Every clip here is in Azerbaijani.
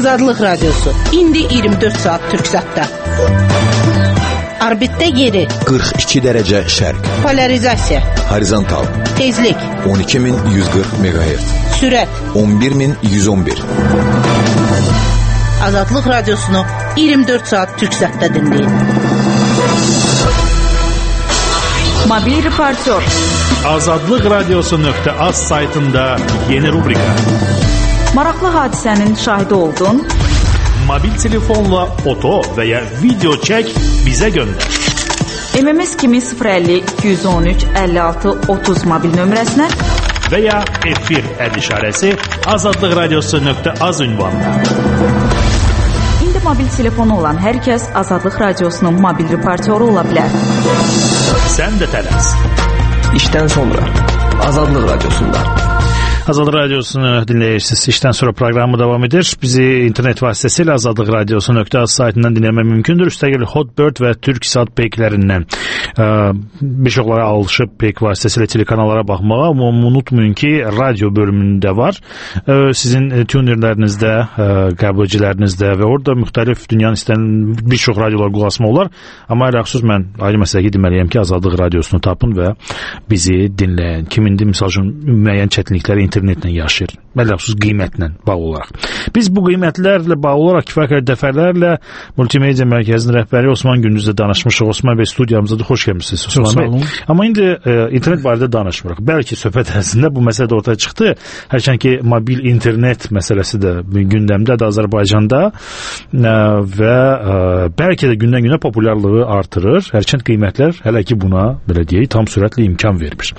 Azadlıq Radiosu. İndi 24 saat Türksatda. Orbitdə yeri 42 dərəcə şərq. Polarizasiya. Horizontal. Tezlik 12140 MHz. Sürət 11111. Azadlıq Radiosunu 24 saat Türksatda dinləyin. Mobil reportör. Azadlıq Radiosu.az saytında yeni rubrika. Maraqlı hadisənin şahidi oldun. Mobil telefonla foto və ya video çək, bizə göndər. MMS kimi 050 213 56 30 mobil nömrəsinə və ya efir işarəsi Azadlıq Radiosu.az ünvanına. İndi mobil telefonu olan hər kəs Azadlıq Radiosunun mobil reportyoru ola bilər. Sən də tələs. İşdən sonra Azadlıq Radiosunda. Azadlıq Radiosunu dinləyirsiniz. İşdən sonra proqramı davam edir. Bizi internet vasitəsilə Azadlıq Radiosu.az saytından dinləmək mümkündür. Üstəgəl Hotbird və Türksat peykilərindən bir çoxlara alışıb peyk vasitəsilə telekanallara baxmağa. Amma unutmayın ki, radio bölümündə var. Sizin tunerlərinizdə, qəbulçilərinizdə və orada müxtəlif dünyanın istənilən bir çox radiolar qulaq asmaq olar. Amma ələxüsus mən ayrı məsələ deməliyəm ki, Azadlıq Radiosunu tapın və bizi dinləyin. Kimindi, misal üçün, müəyyən çətinlikləri internetlə yaşayır. Məlləxsus qiymətlə bağlı olaraq. Biz bu qiymətlərlə bağlı olaraq kifayət dəfələrlə Multimedia Mərkəzinin rəhbəri Osman Gündüzlə danışmışıq. Osman bəy studiyamıza da xoş gəlmisiniz. Osman bəy. Amma indi internet barədə danışmırıq. Bəlkə söhbət əslində bu məsələ də ortaya çıxdı. Hərçənd ki, mobil internet məsələsi də gündəmdədir Azərbaycanda və bəlkə də gündən-günə populyarlığı artırır. Hərçənd qiymətlər hələ ki buna, belə deyək, tam sürətlə imkan vermir.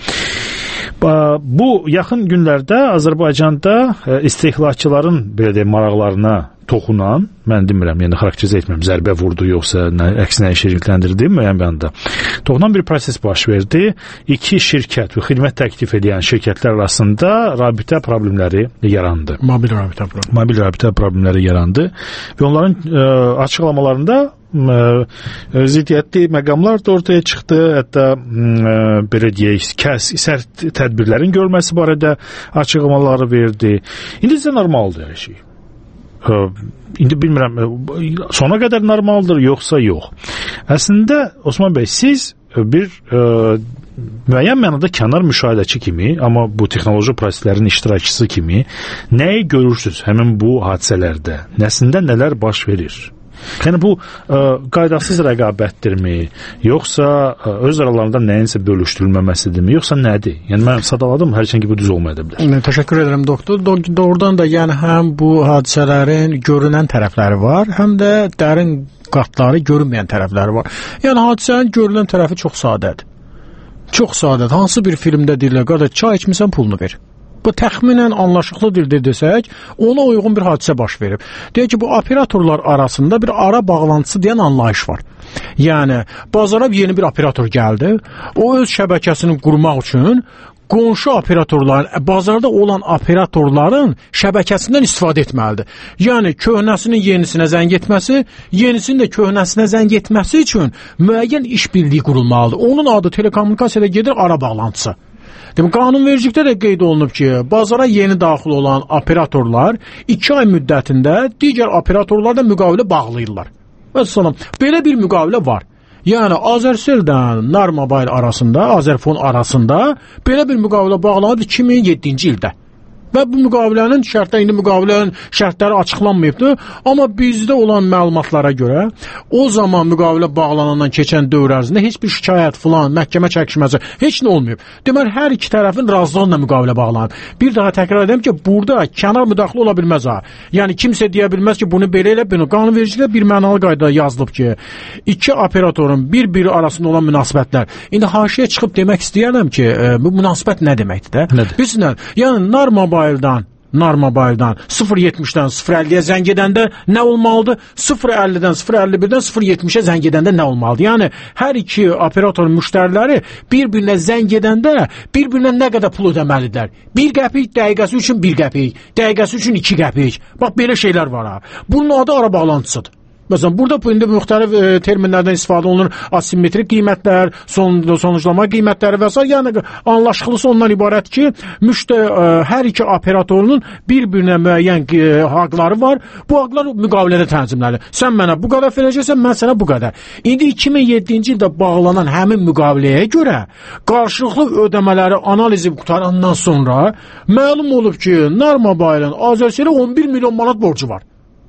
Bu yaxın günlərdə Azərbaycanda istehlakçıların belə deyək maraqlarına toxunan, mən demirəm, yəni xarakterizə etmirəm, zərbə vurdu yoxsa əksinə şirkləndirdi müəyyən bir anda. Toxunan bir proses baş verdi. İki şirkət və xidmət təklif edən şirkətlər arasında rabitə problemləri yarandı. Mobil rabitə problemləri yarandı və onların açıqlamalarında ziddiyyətli məqamlar da ortaya çıxdı. Hətta belə deyək, sərt tədbirlərin görülməsi barədə açıqlamaları verdi. İndi isə normaldır hər şey. İndi bilmirəm, sona qədər normaldır yoxsa yox. Əslində Osman bəy, siz bir müəyyən mənada kənar müşahidəçi kimi, amma bu texnoloji proseslərin iştirakçısı kimi nəyi görürsünüz həmin bu hadisələrdə? Nəsində nələr baş verir? Yəni bu qaydasız rəqabətdirmi, yoxsa öz aralarında nəyinsə bölüşdürülməməsidirmi, yoxsa nədir? Yəni mən sadaladım, hərçənd ki bu düz olmaya bilər. Təşəkkür edirəm doktor. Doğrudan da yəni həm bu hadisələrin görünən tərəfləri var, həm də dərin qatları görünməyən tərəfləri var. Yəni hadisənin görünən tərəfi çox sadədir. Çox sadədir. Hansı bir filmdə deyirlər, qardaş çay içmisən, pulunu ver. Bu təxminən anlaşıqlıdır desək, ona uyğun bir hadisə baş verib. Deyək ki, bu operatorlar arasında bir ara bağlantısı deyən anlayış var. Yəni, bazara yeni bir operator gəldi, o öz şəbəkəsini qurmaq üçün qonşu operatorların, bazarda olan operatorların şəbəkəsindən istifadə etməlidir. Yəni, köhnəsinin yenisinə zəng etməsi, yenisinin də köhnəsinə zəng etməsi üçün müəyyən işbirliyi qurulmalıdır. Onun adı telekommunikasiyada gedir ara bağlantısı. Demək, qanunvericilikdə də qeyd olunub ki, bazara yeni daxil olan operatorlar 2 ay müddətində digər operatorlarla müqavilə bağlayırlar. Məsələn, belə bir müqavilə var. Yəni, Azercell'lə Nar Mobile arasında, Azerfon arasında belə bir müqavilə bağlanıb 2007-ci ildə. Və bu müqavilənin şərtləri, indi müqavilənin şərtləri açıqlanmayıbdır. Amma bizdə olan məlumatlara görə o zaman müqavilə bağlanandan keçən dövr ərzində heç bir şikayət filan, məhkəmə çəkişməsi, heç nə olmayıb. Deməli, hər iki tərəfin razılığıyla müqavilə bağlanıb. Bir daha təkrar edəm ki, burada kənar müdaxilə ola bilməz ha. Yəni, kimsə deyə bilməz ki, bunu belə elə, bunu qanunvericilikdə bir mənalı qaydada yazılıb ki, iki operatorun bir-biri arasında olan münasibətlər. İndi haşiyə çıxıb demək istəyərəm ki, bu münasibət nə deməkdir də? Nədir? Bilsinlər, yəni, Nar Mobile'dan 0.70-dən 0.50-yə zəng edəndə nə olmalıdır? 0.50-dən 0.51-dən 0.70-ə zəng edəndə nə olmalıdır? Yəni, hər iki operatorun müştəriləri bir-birinə zəng edəndə bir-birinə nə qədər pul ödəməlidirlər? 1 qəpik dəqiqəsi üçün 1 qəpik, dəqiqəsi üçün 2 qəpik. Bax, belə şeylər var ha. Bunun adı ara bağlantısıdır. Məsələn, burada bu indi müxtəlif terminlərdən istifadə olunur. Asimetrik qiymətlər, sonuclama qiymətləri və s. Yəni anlaşılısı ondan ibarət ki, hər iki operatorunun bir-birinə müəyyən haqları var. Bu haqlar müqavilədə tənzimlənir. Sən mənə bu qədər verəcəksən, mən sənə bu qədər. İndi 2007-ci ildə bağlanan həmin müqaviləyə görə qarşılıqlı ödəmələri analizi qutarandan sonra məlum olub ki, Narmobile'ın Azercell'ə 11 milyon manat borcu var.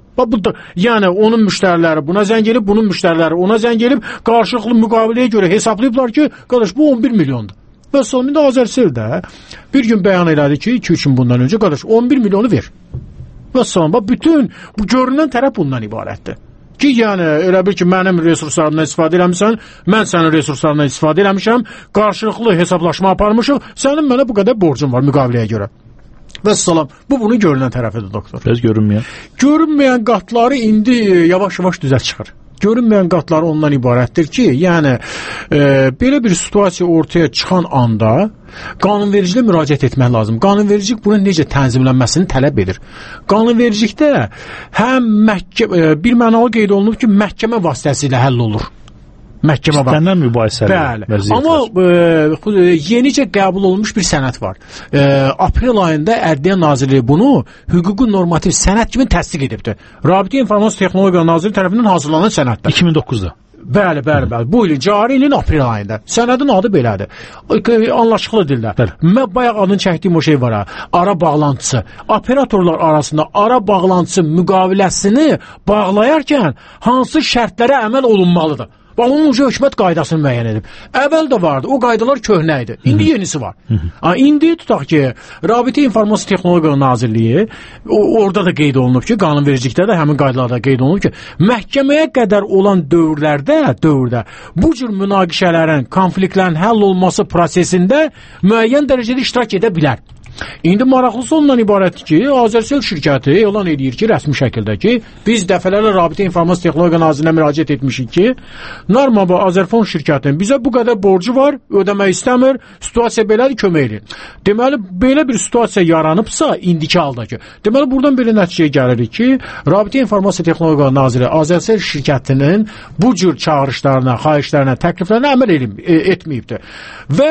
Yəni onun müştəriləri buna zəng elib, bunun müştəriləri ona zəng elib, qarşılıqlı müqaviləyə görə hesablayıblar ki, qardaş bu 11 milyondur. Və sonunda Azercell də bir gün bəyan elədi ki, 2-3 gün bundan öncə qardaş 11 milyonu ver. Və sonunda bütün bu görünən tərəf bundan ibarətdir. Ki, yəni elə bil ki, mənim resurslarımdan istifadə eləmişsən, mən sənin resurslarından istifadə eləmişəm, qarşılıqlı hesablaşma aparmışıq, sənin mənə bu qədər borcun var müqaviləyə görə. Və salam, bu bunun görünən tərəfidir, doktor. Biraz görünməyən. Görünməyən qatları indi yavaş-yavaş düzə çıxır. Görünməyən qatları ondan ibarətdir ki, yəni belə bir situasiya ortaya çıxan anda qanunvericiliyə müraciət etmək lazım. Qanunvericilik bunun necə tənzimlənməsini tələb edir. Qanunvericilikdə həm bir mənalı qeyd olunub ki, məhkəmə vasitəsilə həll olur. Məhkəmə var. İstənilən mübahisəli vəziyyət. Amma yenicə qəbul olunmuş bir sənəd var. Aprel ayında Ədliyyə Nazirliyi bunu hüquqi normativ sənəd kimi təsdiq edibdir. Rabitə İnformasiya Texnologiyaları Nazirliyi tərəfindən hazırlanan sənəddir. 2009-da. Bəli. Bu ilin cari ilin aprel ayında. Sənədin adı belədir. Anlaşıqlı dildə. Mən bayaq adını çəkdiyim o şey var ha. Ara bağlantısı. Operatorlar arasında ara bağlantısı müqaviləsini bağlayarkən hansı şərtlərə əməl olunmalıdır? Bax, onun hökumət qaydasını müəyyən edib. Əvvəl də vardı, o qaydalar köhnə idi. İndi yenisi var. İndi tutaq ki, Rabitə İnformasiya Texnologiyaları Nazirliyi, orada da qeyd olunub ki, qanunvericilikdə də həmin qaydalarda qeyd olunub ki, məhkəməyə qədər olan dövrdə bu cür münaqişələrin, konfliktlərin həll olması prosesində müəyyən dərəcədə iştirak edə bilər. İndi maraqlısı ondan ibarətdir ki, Azercell şirkəti elan edir ki, rəsmi şəkildə ki, biz dəfələrlə Rabitə İnformasiya Texnologiyaları Nazirinə müraciət etmişik ki, Narmobil Azerfon şirkətinin bizə bu qədər borcu var, ödəmək istəmir, situasiya belədir, kömək edin. Deməli, belə bir situasiya yaranıbsa, indiki halda ki, deməli, buradan belə nəticəyə gəlirik ki, Rabitə İnformasiya Texnologiyaları Naziri Azercell şirkətinin bu cür çağırışlarına, xahişlərinə, təkliflərinə əməl etməyibdir. Və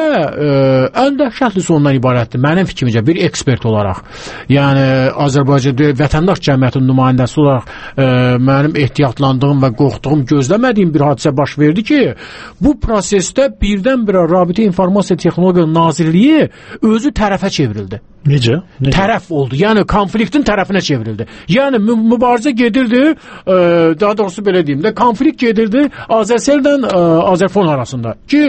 ən dəhşətlisi ondan ibarətdir, mənim fikrimcə bir ekspert olaraq, yəni Azərbaycanda vətəndaş cəmiyyətinin nümayəndəsi olaraq mənim ehtiyatlandığım və qorxduğum, gözləmədiyim bir hadisə baş verdi ki, bu prosesdə birdən-birə Rabitə İnformasiya Texnologiyaları Nazirliyi özü tərəfə çevrildi. Necə? Tərəf oldu. Yəni konfliktin tərəfinə çevrildi. Yəni mübarizə gedirdi, daha doğrusu belə deyim də, konflikt gedirdi Azercell'lə Azerfon arasında. Ki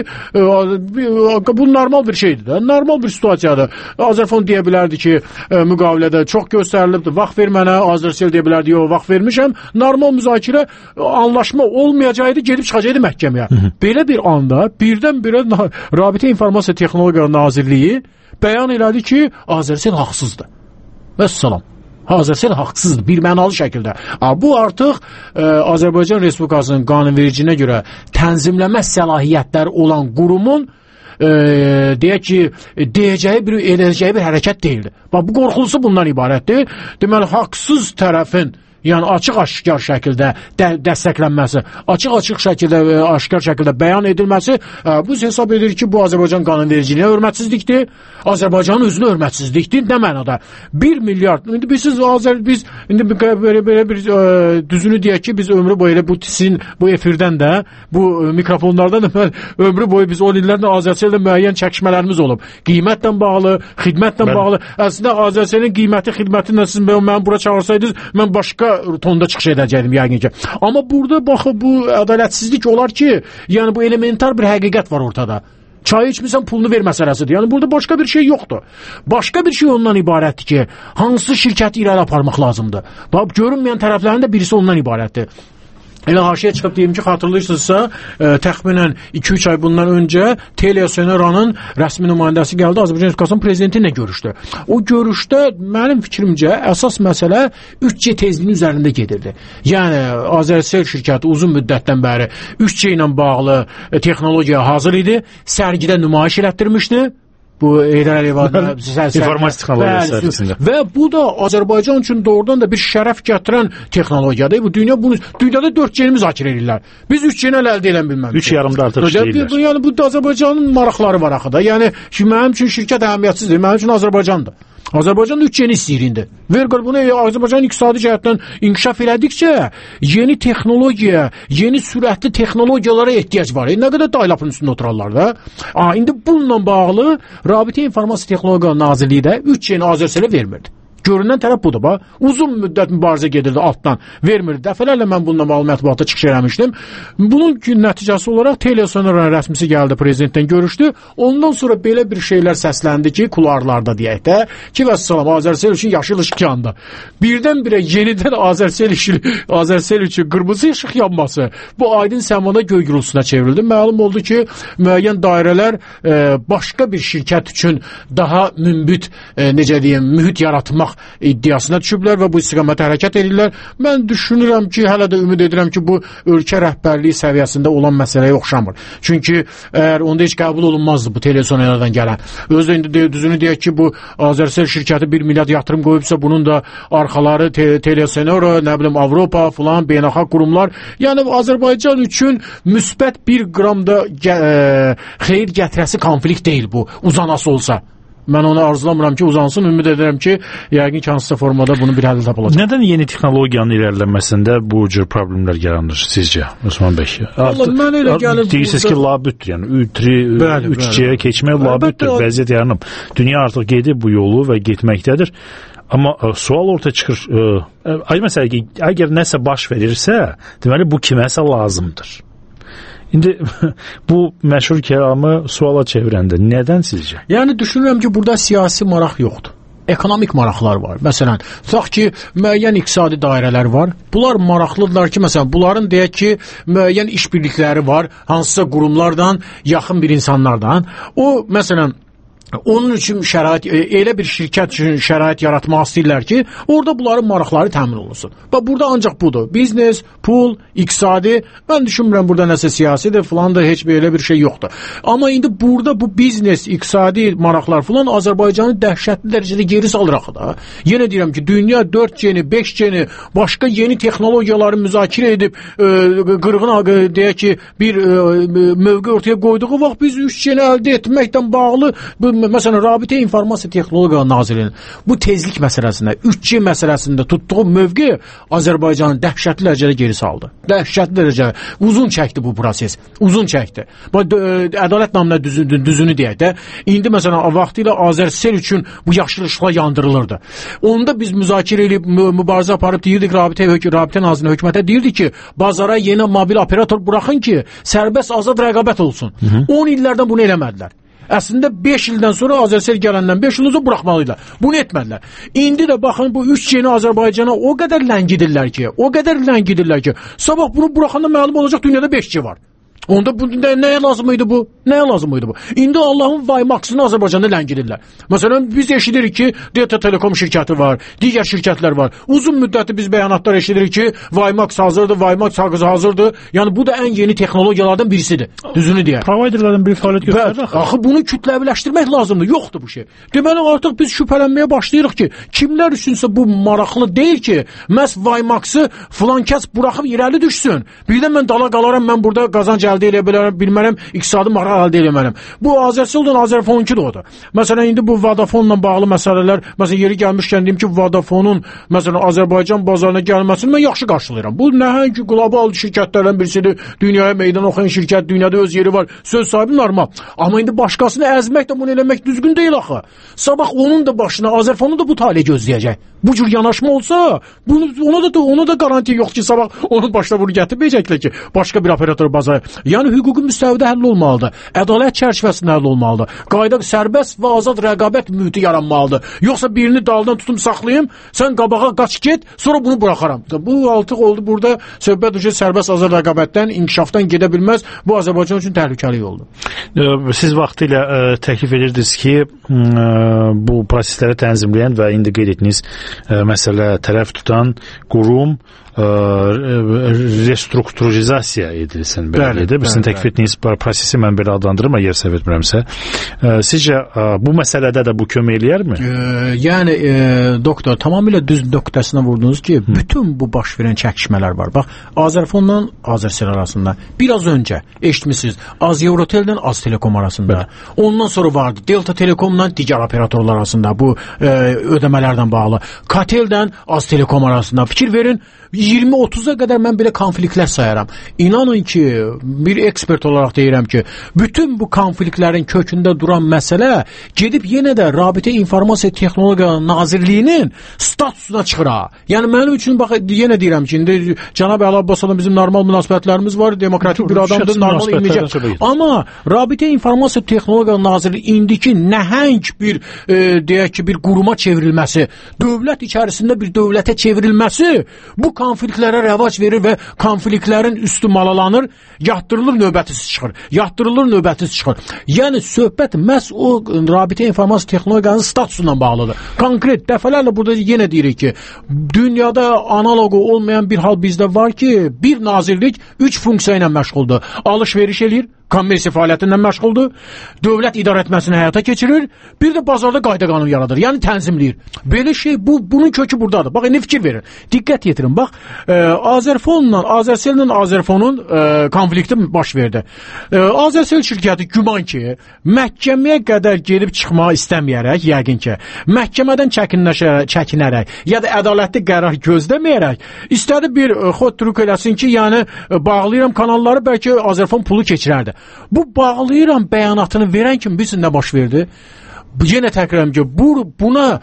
bu normal bir şeydir də, normal bir situasiyadır. Azerfon deyə bilərdi ki, müqavilədə çox göstərilibdir, vaxt ver mənə, Azercell deyə bilərdi, yox, vaxt vermişəm. Normal müzakirə, anlaşma olmayacaqdı, gedib çıxacaqdı məhkəməyə. Belə bir anda birdən-birə Rabitə İnformasiya Texnologiyaları Nazirliyi bəyan elədi ki, Azercell haqsızdır. Vəssalam. Azercell haqsızdır, bir mənalı şəkildə. Bu artıq Azərbaycan Respublikasının qanunvericiliyinə görə tənzimləmə səlahiyyətləri olan qurumun deyək ki, edəcəyi bir hərəkət deyildir. Bu qorxulusu bundan ibarətdir. Deməli, haqsız tərəfin, yəni açıq-aşkar şəkildə dəstəklənməsi, açıq-açıq şəkildə, aşkar şəkildə bəyan edilməsi, bu hesab edir ki, bu Azərbaycan qanunvericiliyinə hörmətsizlikdir, Azərbaycanın özünə hörmətsizlikdir. Nə mənada? 1 milyard, indi biz indi belə bir düzünü deyək ki, biz ömrü boyu bu sizin bu efirdən də, bu mikrofonlardan da ömrü boyu biz 10 illərlə Azərcelllə müəyyən çəkişmələrimiz olub. Qiymətlə bağlı, xidmətlə bağlı. Əslində Azərcellin qiyməti, xidmətinlə siz mən bura çağırsaydınız, mən başqa tonda çıxış edəcəkdim yəqin ki. Amma burada baxın, bu ədalətsizlik olar ki, yəni bu elementar bir həqiqət var ortada. Çay içmirsən, pulunu ver məsələsidir. Yəni burada başqa bir şey yoxdur. Başqa bir şey ondan ibarətdir ki, hansı şirkəti irəli aparmaq lazımdır. Bax, görünməyən tərəflərin də birisi ondan ibarətdir. Elə haşiyə çıxıb deyim ki, xatırlayırsınızsa, təxminən 2-3 ay bundan öncə Telia Soneranın rəsmi nümayəndəsi gəldi, Azərbaycan Respublikasının prezidenti ilə görüşdü. O görüşdə mənim fikrimcə əsas məsələ 3G tezliyinin üzərində gedirdi. Yəni Azercell şirkəti uzun müddətdən bəri 3G ilə bağlı texnologiya hazır idi, sərgidə nümayiş elətdirmişdi. Bu Heydər Əliyev informasiya texnologiyası sahəsində. Və bu da Azərbaycan üçün doğrudan da bir şərəf gətirən texnologiyadır. Bu dünyada 4G-ni müzakirə edirlər. Biz 3G-ni əldə edə bilməmişik. 3,5-da artıq işləyirlər. Yəni bu da Azərbaycanın maraqları var axı da. Yəni mənim üçün şirkət əhəmiyyətsizdir. Mənim üçün Azərbaycandır. Azərbaycan 3G-ni istəyir indi. Bunu Azərbaycan iqtisadi cəhətdən inkişaf elədikcə yeni texnologiya, yeni sürətli texnologiyalara ehtiyac var. Nə qədər dial-up'ın üstündə oturarlar da. İndi bununla bağlı Rabitə İnformasiya Texnologiyaları Nazirliyi də 3G-ni Azərselə vermirdi. Görünən tərəf budur. Uzun müddət mübarizə gedirdi altdan. Vermirdi. Dəfələrlə mən bununla bağlı mətbuatda çıxış eləmişdim. Bunun nəticəsi olaraq Telesonera rəsmisi gəldi, prezidentdən görüşdü. Ondan sonra belə bir şeylər səsləndi ki, kularlarda deyək də, ki vəssalam Azərsel üçün yaşıl işıq yandı. Birdən-birə yenidən Azərsel üçün qırmızı işıq yanması bu aydın səmada göy gürültüsünə çevrildi. Məlum oldu ki, müəyyən dairələr başqa bir şirkət üçün daha mümbit, necə deyim, mühit yaratmaq iddiasına düşüblər və bu istiqamətə hərəkət edirlər. Mən düşünürəm ki, hələ də ümid edirəm ki, bu ölkə rəhbərliyi səviyyəsində olan məsələyə oxşamır. Çünki əgər onda heç qəbul olunmazdı bu Telesoneradan gələn. Özdə indi düzünü deyək ki, bu Azərsel şirkəti 1 milyard yatırım qoyubsa, bunun da arxaları Telesonera, nə bilim Avropa filan, beynəlxalq qurumlar. Yəni Azərbaycan üçün müsbət 1 qram da xeyir gətirəsi konflikt deyil bu, uzanası olsa. Mən onu arzulamıram ki, uzansın. Ümid edirəm ki, yəqin ki, hansısa formada bunun bir həlli tapılacaq. Nədən yeni texnologiyanın irəlilənməsində bu cür problemlər yaranır sizcə, Osman bəy? Mən elə gəlir... Deyirsiniz ki, labüddür, yəni 3G-yə keçmək labüddür, vəziyyət yaranıb. Dünya artıq gedib bu yolu və getməkdədir. Amma sual ortaya çıxır, məsələn ki, əgər nəsə baş verirsə, deməli, bu kiməsə lazımdır. İndi bu məşhur kəlamı suala çevirəndə nədən sizcə? Yəni düşünürəm ki, burada siyasi maraq yoxdur. Ekonomik maraqlar var. Məsələn, tutaq ki, müəyyən iqtisadi dairələr var. Bunlar maraqlıdırlar ki, məsələn, bunların deyək ki, müəyyən işbirlikləri var, hansısa qurumlardan, yaxın bir insanlardan. O, məsələn, onun üçün elə bir şirkət üçün şərait yaratmaq istəyirlər ki, orada bunların maraqları təmin olunsun. Burada ancaq budur. Biznes, pul, iqtisadi, mən düşünmürəm burada nəsə siyasidir, filan da heç belə bir şey yoxdur. Amma indi burada bu biznes, iqtisadi maraqlar filan Azərbaycanı dəhşətli dərəcədə geri salır axı da. Yenə deyirəm ki, dünya 4G-ni, 5G-ni, başqa yeni texnologiyaları müzakirə edib, qırğın deyək ki, bir mövqe ortaya qoyduğu vaxt biz 3G-ni əldə etməkdən bağlı məsələn, Rabitə İnformasiya Texnologiyaları Nazirliyinin bu tezlik məsələsində, 3G məsələsində tutduğu mövqe Azərbaycanı dəhşətli dərəcədə geri saldı. Dəhşətli dərəcədə. Uzun çəkdi bu proses. Uzun çəkdi. Ədalət naminə düzünü deyək də, indi məsələn, vaxtilə Azərsel üçün bu yaşıl işıqlar yandırılırdı. Onda biz müzakirə edib, mübarizə aparıb deyirdik, Rabitə Nazirliyinin hökumətə deyirdik ki, bazara yeni mobil operator buraxın ki, sərbəst azad rəqabət olsun. 10 illərdən bunu eləmədilər. Əslində 5 ildən sonra Azərsel gələndən 5 il uzun buraxmalıydılar. Bunu etmədilər. İndi də baxın bu 3G-ni Azərbaycana o qədər ləngidirlər ki, sabah bunu buraxanda məlum olacaq dünyada 5G var. Onda bu nəyə lazım idi bu? İndi Allahın Vaymax'ını Azərbaycanda ləngidirlər. Məsələn, biz eşidirik ki, Delta Telekom şirkəti var, digər şirkətlər var. Uzun müddətli biz bəyanatlar eşidirik ki, Vaymax hazırdır, Vaymax hazırdır. Yəni bu da ən yeni texnologiyalardan birisidir. Düzünü deyək. Providerlərdən bir fəaliyyət göstərir. Axı bunu kütləviləşdirmək lazımdır. Yoxdur bu şey. Deməli artıq biz şübhələnməyə başlayırıq ki, kimlər üçünsə bu maraqlı deyil ki, məhz Vaymax'ı filan kəs buraxıb irəli düşsün. Birdən mən dala qalaram, mən burada qazanc əldə edə bilmərəm, iqtisadi maraq əldə eləmərəm. Bu Azərseldən Azərfonki də odur. Məsələn, indi bu Vodafone'la bağlı məsələlər, məsələn, yeri gəlmişkən deyim ki, Vodafone'un məsələn Azərbaycan bazarına gəlməsini mən yaxşı qarşılayıram. Bu nəhəng qlobal şirkətlərdən birisidir. Dünyaya meydan oxuyan şirkət, dünyada öz yeri var. Söz sahibi normal. Amma indi başqasını əzmək də bunu eləmək düzgün deyil axı. Sabah onun da başına Azərfonu da bu taleyi gözləyəcək. Bu cür yanaşma olsa, ona da garanti yox ki, sabah onun başına bunu gətirməyəcəklər ki, başqa bir operator bazara. Yəni hüquqi müstəvidə həll olmalıdır. Ədalət çərçivəsində həll olmalıdır. Qayda sərbəst və azad rəqabət mühiti yaranmalıdır. Yoxsa birini daldan tutum saxlayım, sən qabağa qaç get, sonra bunu buraxaram. Bu artıq oldu burada söhbət sərbəst azad rəqabətdən, inkişafdan gedə bilməz. Bu Azərbaycan üçün təhlükəli yoldur. Siz vaxtilə təklif edirdiniz ki, bu prosesləri tənzimləyən və indi qeyd etdiniz məsələ tərəf tutan qurum restrukturizasiya edilsin, belədir. prosesidir. Sizin təklif etdiyiniz prosesi mən belə adlandırıram, əgər səhv etmirəmsə. Sizcə bu məsələdə də bu kömək eləyərmi? Yəni doktor tamamilə düz nöqtəsinə vurdunuz ki, bütün bu baş verən çəkişmələr var. Bax, Azərfonla Azərsel arasında biraz öncə eşitmisiniz, Az-Eurotellə Az-Telekom arasında. Ondan sonra vardı Delta Telekomla digər operatorlar arasında bu ödəmələrdən bağlı. Kateldən Az-Telekom arasında. Fikir verin, 20-30-a qədər mən belə konfliktlər sayaram. İnanın ki, bir ekspert olaraq deyirəm ki, bütün bu konfliktlərin kökündə duran məsələ gedib yenə də Rabitə İnformasiya Texnologiyaları Nazirliyinin statusuna çıxır. Yəni mənim üçün bax yenə deyirəm ki, indi cənab Əli Abbasovla bizim normal münasibətlərimiz var, demokratik bir adamdır, normal iməcək. Amma Rabitə İnformasiya Texnologiyaları Nazirliyi indiki nəhəng bir deyək ki, bir quruma çevrilməsi, dövlət içərisində bir dövlətə çevrilməsi bu konfliktlərə rəvac verir və konfliktlərin üstü malalanır, yatdırılır, növbətisi çıxır. Yatdırılır, növbətisi çıxır. Yəni söhbət məhz o Rabitə İnformasiya Texnologiyalarının statusundan bağlıdır. Konkret dəfələrlə burada yenə deyirik ki, dünyada analogu olmayan bir hal bizdə var ki, bir nazirlik 3 funksiya ilə məşğuldur. Alış-veriş eləyir, kommersiya fəaliyyətindən məşğuldur, dövlət idarəetməsini həyata keçirir, bir də bazarda qayda-qanun yaradır, yəni tənzimləyir. Belə şey, bunun kökü buradadır. Bax, indi fikir verin, diqqət yetirin. Bax, Azərsellə Azərfonun konflikti baş verdi. Azərsel şirkəti güman ki, məhkəməyə qədər gelib çıxmağı istəməyərək, yəqin ki, məhkəmədən çəkinərək, ya da ədalətli qərar gözləməyərək, istədi bir xod trük eləsin ki, yəni bağlayıram kanalları, bəlkə Azərfon pulu keçirərdi. Bu bağlayıram bəyanatını verən kimi bilsin nə baş verdi? Yenə təkrarım ki, buna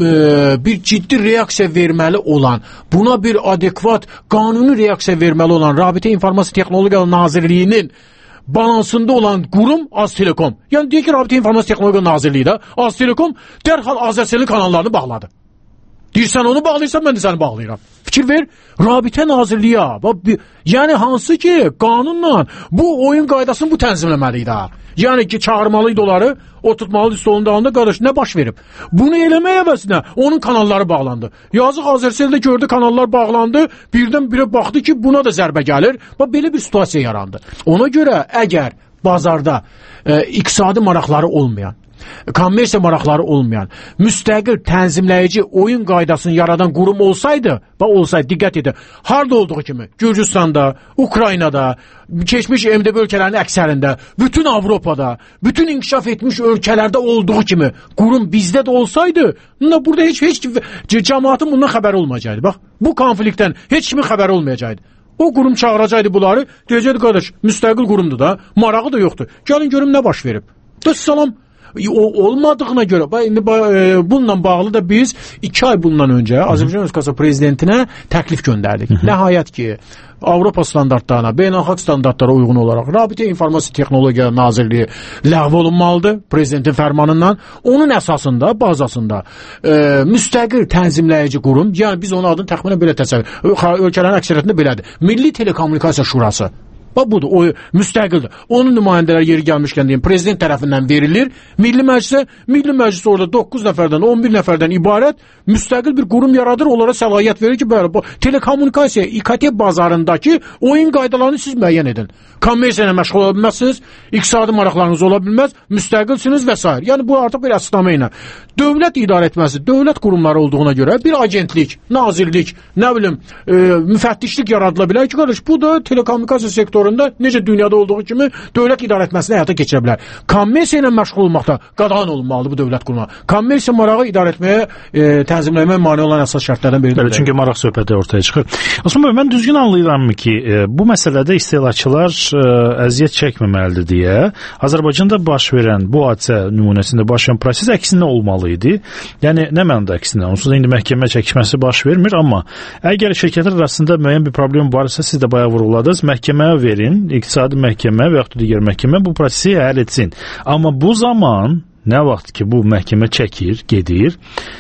bir ciddi reaksiya verməli olan, buna bir adekvat qanuni reaksiya verməli olan Rabitə İnformasiya Texnologiyaları Nazirliyinin balansında olan qurum Az-Telekom. Yəni deyək ki, Rabitə İnformasiya Texnologiyaları Nazirliyi də Az-Telekom dərhal Azərselin kanallarını bağladı. Deyirsən onu bağlayırsan, mən də səni bağlayıram. Fikir ver, Rabitə Nazirliyi, yəni hansı ki, qanunla bu oyun qaydasını bu tənzimləməliydi. Yəni ki, çağırmalıydı onları, oturtmalıydı stolun dalında, qardaş, nə baş verib? Bunu eləmək əvəzinə onun kanalları bağlandı. Yazıq Azərseldə gördü, kanallar bağlandı, birdən-birə baxdı ki, buna da zərbə gəlir. Belə bir situasiya yarandı. Ona görə əgər bazarda iqtisadi maraqları olmayan, kommersiya maraqları olmayan, müstəqil tənzimləyici oyun qaydasını yaradan qurum olsaydı, diqqət edin, harda olduğu kimi, Gürcüstanda, Ukraynada, keçmiş MDB ölkələrinin əksərində, bütün Avropada, bütün inkişaf etmiş ölkələrdə olduğu kimi qurum bizdə də olsaydı, burada heç cəmaatın bundan xəbəri olmayacaqdı. Bax, bu konfliktdən heç kimin xəbəri olmayacaqdı. O qurum çağıracaqdı bunları, deyəcəkdi, qardaş, müstəqil qurumdur da, marağı da yoxdur. Gəlin görüm nə baş verib. Salam. Olmadığına görə, indi bununla bağlı da biz 2 ay bundan öncə Azərbaycan Respublikası prezidentinə təklif göndərdik. Nəhayət ki, Avropa standartlarına, beynəlxalq standartlara uyğun olaraq Rabitə İnformasiya Texnologiyaları Nazirliyi ləğv olunmalıdır prezidentin fərmanından. Onun əsasında, bazasında müstəqil tənzimləyici qurum, yəni biz onun adını təxminən belə təsəvvür, ölkələrin əksəriyyətində belədir. Milli Telekommunikasiya Şurası. Budur, o müstəqildir. Onun nümayəndələri yeri gəlmişkən deyim, prezident tərəfindən verilir. Milli Məclis orada 9 nəfərdən, 11 nəfərdən ibarət müstəqil bir qurum yaradır, onlara səlahiyyət verir ki, bu telekommunikasiya, İKT bazarındakı oyun qaydalarını siz müəyyən edin. Kommersiya ilə məşğul ola bilməzsiniz, iqtisadi maraqlarınız ola bilməz, müstəqilsiniz və s. Yəni bu artıq bir əsnamə ilə. Dövlət idarəetməsi, dövlət qurumları olduğuna görə bir agentlik, nazirlik, nə bilim, müfəttişlik yaradıla bilər ki, qardaş, bu da telekommunikasiya sektorunda necə dünyada olduğu kimi dövlət idarəetməsini həyata keçirə bilər. Kommersiya ilə məşğul olmaqda qadağan olunmalıdır bu dövlət qurumu. Kommersiya marağı idarəetməyə, tənzimləməyə mane olan əsas şərtlərdən biridir. Bəli, çünki maraq söhbəti ortaya çıxır. Osman bəy, mən düzgün anlayıramı ki, bu məsələdə istehlakçılar əziyyət çəkməməlidir deyə Azərbaycanda baş verən bu hadisə nümunəsində baş verən proses əksinə olmalı idi. Yəni nə mənada əksinə? Onsuz da indi məhkəmə çəkişməsi baş vermir, amma əgər şirkətlər arasında müəyyən bir problem varsa, siz də bayaq vurğuladınız, məhkəməyə verin, iqtisadi məhkəmə və yaxud da digər məhkəmə bu prosesi həll etsin. Amma bu zaman nə vaxt ki bu məhkəmə çəkir, gedir,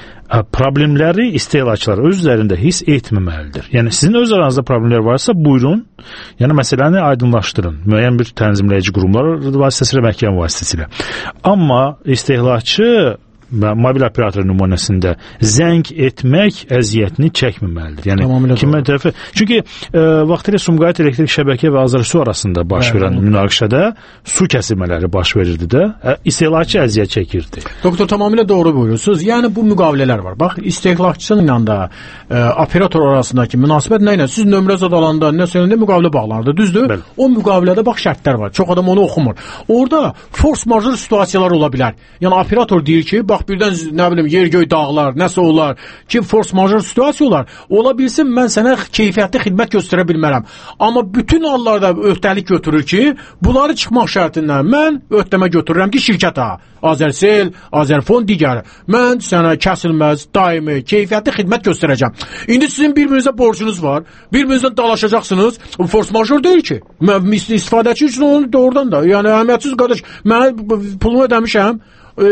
problemləri istehlakçılar öz üzərində hiss etməməlidir. Yəni sizin öz aranızda problemlər varsa, buyurun, yəni məsələni aydınlaşdırın. Müəyyən bir tənzimləyici qurumlar vasitəsilə, məhkəmə vasitəsilə. Amma istehlakçı mobil operator nümunəsində zəng etmək əziyyətini çəkməməlidir. Yəni kimə tərəfi? Çünki vaxtilə Sumqayıt elektrik şəbəkə və Azərsu arasında baş verən münaqişədə su kəsilmələri baş verirdi də. İstehlakçı əziyyət çəkirdi. Doktor, tamamilə doğru buyurursunuz. Yəni bu müqavilələr var. Bax, istehlakçısıyla da operator arasındakı münasibət nə ilə? Siz nömrə zad alanda nə söyləyəndə müqavilə bağlanırdı, düzdür? Bəli. O müqavilədə bax şərtlər var. Çox adam onu oxumur. Orada force majeure situasiyalar ola bilər. Yəni operator deyir ki, bax birdən nə bilim yer-göy dağlar, nəsə olar ki, force majeure situasiya olar. Ola bilsin mən sənə keyfiyyətli xidmət göstərə bilmərəm. Amma bütün hallarda öhdəlik götürür ki, bunları çıxmaq şərtindən mən öhdəmə götürürəm ki, şirkətə, Azərsel, Azərfon digəri. Mən sənə kəsilməz, daimi, keyfiyyətli xidmət göstərəcəm. İndi sizin bir-birinizə borcunuz var. Bir-birinizdən dalaşacaqsınız. Force majeure deyil ki. Mən istifadəçi üçün onu doğrudan da. Yəni əhəmiyyətsiz qardaş, mənə pulumu ödəmişəm.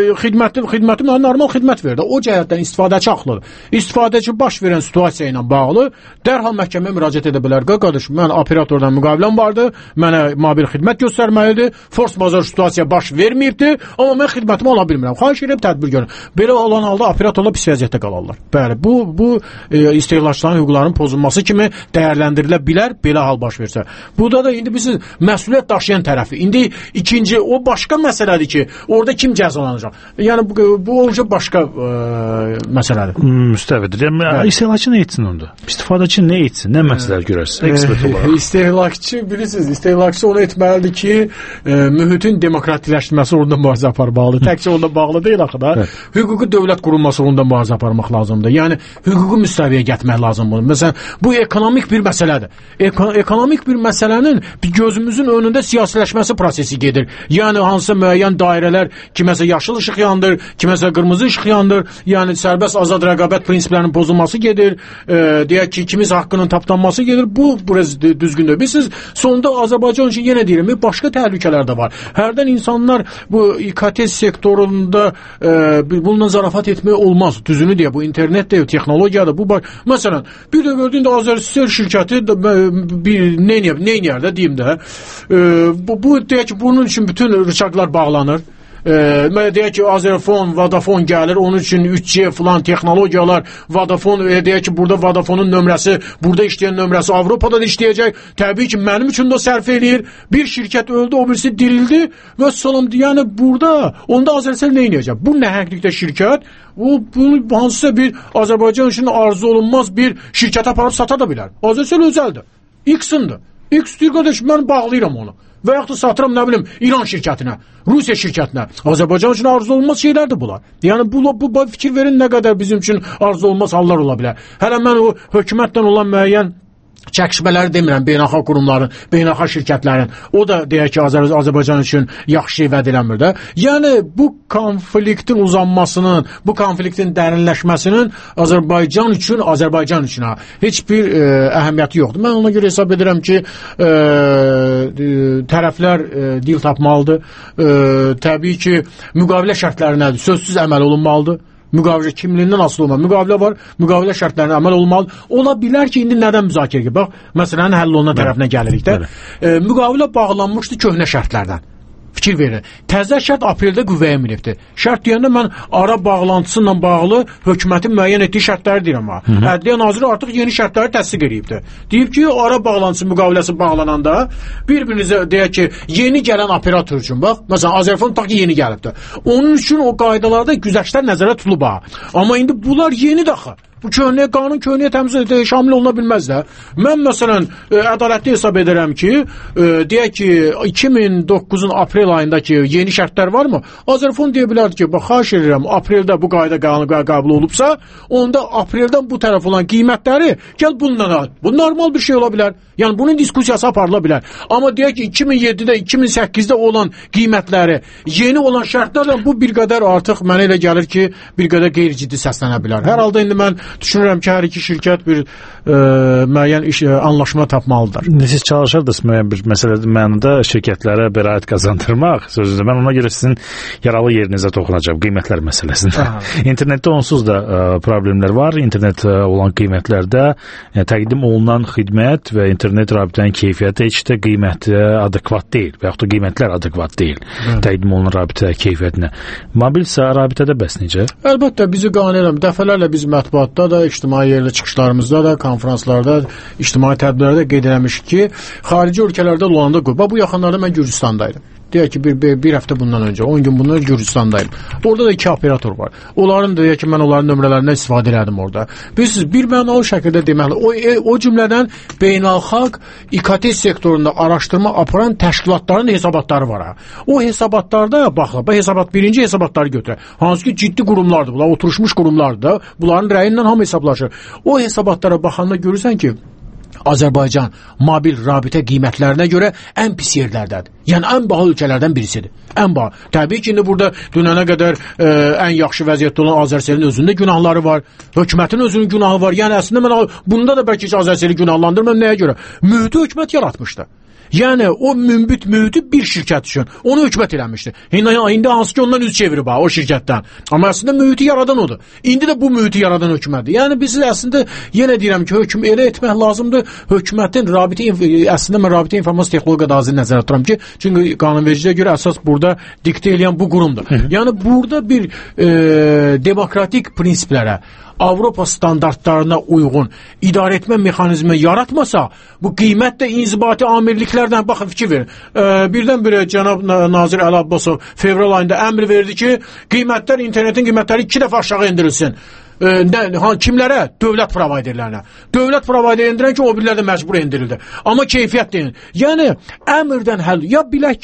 Xidmətim normal xidmət verdi. O cəhətdən istifadəçi haqlıdır. İstifadəçi baş verən situasiya ilə bağlı dərhal məhkəməyə müraciət edə bilər. Qardaş, mən operatordan müqaviləm vardı, mənə mobil xidmət göstərməlidir, force majeure situasiya baş verməyibdi, amma mən xidmətimi ala bilmirəm. Xahiş edirəm tədbir görün. Belə olan halda operatorlar pis vəziyyətdə qalarlar. Bəli, bu istehlakçıların hüquqlarının pozulması kimi dəyərləndirilə bilər, belə hal baş versə. Burada da indi biz məsuliyyət daşıyan tərəfi. İndi ikinci, o başqa məsələdir ki, orada kim cəzalanır? Yəni bu olacaq başqa məsələdir. Müstəvidir. Yəni istehlakçı nə etsin onda? İstifadəçi nə etsin? Nə məsələlər görərsiz ekspert olaraq? İstehlakçı bilirsiniz, istehlakçı onu etməlidir ki, mühitin demokratikləşməsi ondan mübarizə aparmalıdır. Təkcə ondan bağlı deyil axı da. Hüquqi dövlət qurulması ondan mübarizə aparmaq lazımdır. Yəni hüquqi müstəviyə gətirmək lazımdır. Məsələn, bu ekonomik bir məsələdir. Ekonomik bir məsələnin gözümüzün önündə siyasiləşməsi prosesi gedir. Yəni hansısa müəyyən dairələr kiməsə yaşıl işıq yandır, kiməsə qırmızı işıq yandır. Yəni sərbəst azad rəqabət prinsiplərinin pozulması gedir. Deyək ki, kimiz haqqının tapdanması gedir. Bu biraz düzgündür. Bilirsiniz, sonunda Azərbaycan üçün yenə deyirəm, başqa təhlükələr də var. Hərdən insanlar bu İKT sektorunda bununla zarafat etmək olmaz. Düzünü deyə, bu internetdə, texnologiyadır. Məsələn, bir də gördüyündə Azərsel şirkəti neyniyər də deyim də. Bu deyək ki, bunun üçün bütün rıçaqlar bağlanır. Deyək ki, Azerfon, Vodafone gəlir, onun üçün 3G falan texnologiyalar, Vodafone, deyək ki, burada Vodafone'un nömrəsi, burada işləyən nömrəsi Avropada da işləyəcək. Təbii ki, mənim üçün də sərf eləyir. Bir şirkət öldü, o birisi dirildi və salam, yəni burada, onda Azərsel nə edəcək? Bu nəhənglikdə şirkət, bunu hansısa bir Azərbaycan üçün arzu olunmaz bir şirkət aparıb sata da bilər. Azərsel özəldir. X-indir. X deyir, qardaş, mən bağlayıram onu. Və yaxud da satıram, nə bilim, İran şirkətinə, Rusiya şirkətinə. Azərbaycan üçün arzu olmaz şeylərdir bunlar. Yəni, bu fikir verin nə qədər bizim üçün arzu olmaz hallar ola bilər. Hələ mən o hökumətdən olan müəyyən çəkişmələri demirəm, beynəlxalq qurumların, beynəlxalq şirkətlərin. O da deyək ki, Azərbaycan üçün yaxşı şey vəd eləmir də. Yəni, bu konfliktin uzanmasının, bu konfliktin dərinləşməsinin Azərbaycan üçün heç bir əhəmiyyəti yoxdur. Mən ona görə hesab edirəm ki, tərəflər dil tapmalıdır. Təbii ki, müqavilə şərtlərinədir, sözsüz əməl olunmalıdır. Müqavilə kimliyindən asılı olmalı. Müqavilə var, müqavilə şərtlərinə əməl olunmalı. Ola bilər ki, indi nədən müzakirə edir? Bax, məsələnin həll olunan tərəfinə gəlirik də. Müqavilə bağlanmışdı köhnə şərtlərdən. Fikir verin. Təzə şərt apreldə qüvvəyə minibdir. Şərt deyəndə mən ara bağlantısı ilə bağlı hökumətin müəyyən etdiyi şərtləri deyirəm. Ədliyyə naziri artıq yeni şərtləri təsdiq edibdir. Deyib ki, ara bağlantısı müqaviləsi bağlananda bir-birinizə deyək ki, yeni gələn operator üçün bax, məsələn, Azərfon tutaq ki, yeni gəlibdir. Onun üçün o qaydalarda güzəştlər nəzərə tutulub. Amma indi bunlar yenidir axı. Bu köhnə qanun köhnəyə təmsil şamil oluna bilməz də. Mən məsələn ədalətli hesab edirəm ki, deyək ki 2009-un aprel ayındakı yeni şərtlər varmı? Azərfon deyə bilərdi ki, bax xahiş edirəm, apreldə bu qayda qəbul olubsa, onda apreldən bu tərəf olan qiymətləri gəl bundan al. Bu normal bir şey ola bilər. Yəni bunun diskusiyası aparıla bilər. Amma deyək ki 2007-də, 2008-də olan qiymətləri, yeni olan şərtlərlə bu bir qədər artıq mənə elə gəlir ki, bir qədər qeyri-ciddi səslənə bilər. Hər halda indi mən düşünürəm ki, hər iki şirkət bir müəyyən anlaşma tapmalıdır. Siz çalışırdınız müəyyən bir mənada şirkətlərə bəraət qazandırmaq sözündə. Mən ona görə sizin yaralı yerinizə toxunacağım, qiymətlər məsələsində. İnternetdə onsuz da problemlər var. İnternet olan qiymətlərdə təqdim olunan xidmət və internet rabitənin keyfiyyəti heç də qiymətə adekvat deyil və yaxud da qiymətlər adekvat deyil. Təqdim olunan rabitə keyfiyyətinə. Mobilsə rabitədə bəs necə? Əlbəttə, bizi qanunən dəfələrlə biz mətbuatda da, ictimai yerli çıxışlarımızda da, konferanslarda, ictimai tədbirlərdə qeyd eləmişik ki, xarici ölkələrdə olanda bu yaxınlarda mən Gürcüstandaydım. Deyək ki, bir həftə bundan öncə, 10 gün bundan Gürcüstandayım. Orada da 2 operator var. Onların da deyək ki, mən onların nömrələrindən istifadə elədim orada. Bilirsiniz, bir mənalı şəkildə deməli, o cümlədən beynəlxalq İKT sektorunda araşdırma aparan təşkilatların hesabatları var. O hesabatlarda, baxın, bu hesabat birinci hesabatları götürək. Hansı ki, ciddi qurumlardır, bunlar oturmuş qurumlardır. Bunların rəyi ilə hamı hesablaşır. O hesabatlara baxanda görürsən ki, Azərbaycan mobil rabitə qiymətlərinə görə ən pis yerlərdədir. Yəni ən baha ölkələrdən birisidir. Ən baha. Təbii ki, indi burada dünənə qədər ən yaxşı vəziyyətdə olan Azərselin özündə günahları var. Hökumətin özünün günahı var. Yəni əslində mən bunda da bəlkə Azərseli günahlandırmam. Nəyə görə? Mühiti hökumət yaratmışdı. Yəni o mümbit mühiti bir şirkət üçün onu hökumət eləmişdi. İndi hansı ki ondan üz çevirib o şirkətdən. Amma əslində mühiti yaradan odur. İndi də bu mühiti yaradan hökumətdir. Yəni biz əslində yenə deyirəm ki, elə etmək lazımdır. Hökumətin əslində mən rabitə informasiya texnologiya nazirliyini nəzərdə tuturam ki, çünki qanunvericiliyə görə əsas burada diktə edən bu qurumdur. Yəni burada bir demokratik prinsiplərə, Avropa standartlarına uyğun idarəetmə mexanizmi yaratmasa, bu qiymət də inzibati amirliklərdən, baxın fikir verin. Birdən-birə cənab Nazir Əli Abbasov fevral ayında əmr verdi ki, qiymətlər, internetin qiymətləri 2 dəfə aşağı endirilsin. Kimlərə? Dövlət provayderlərinə. Dövlət provayder endirən ki, o birlər də məcbur endirildi. Amma keyfiyyət deyil. Yəni, əmrdən həll. Ya bilək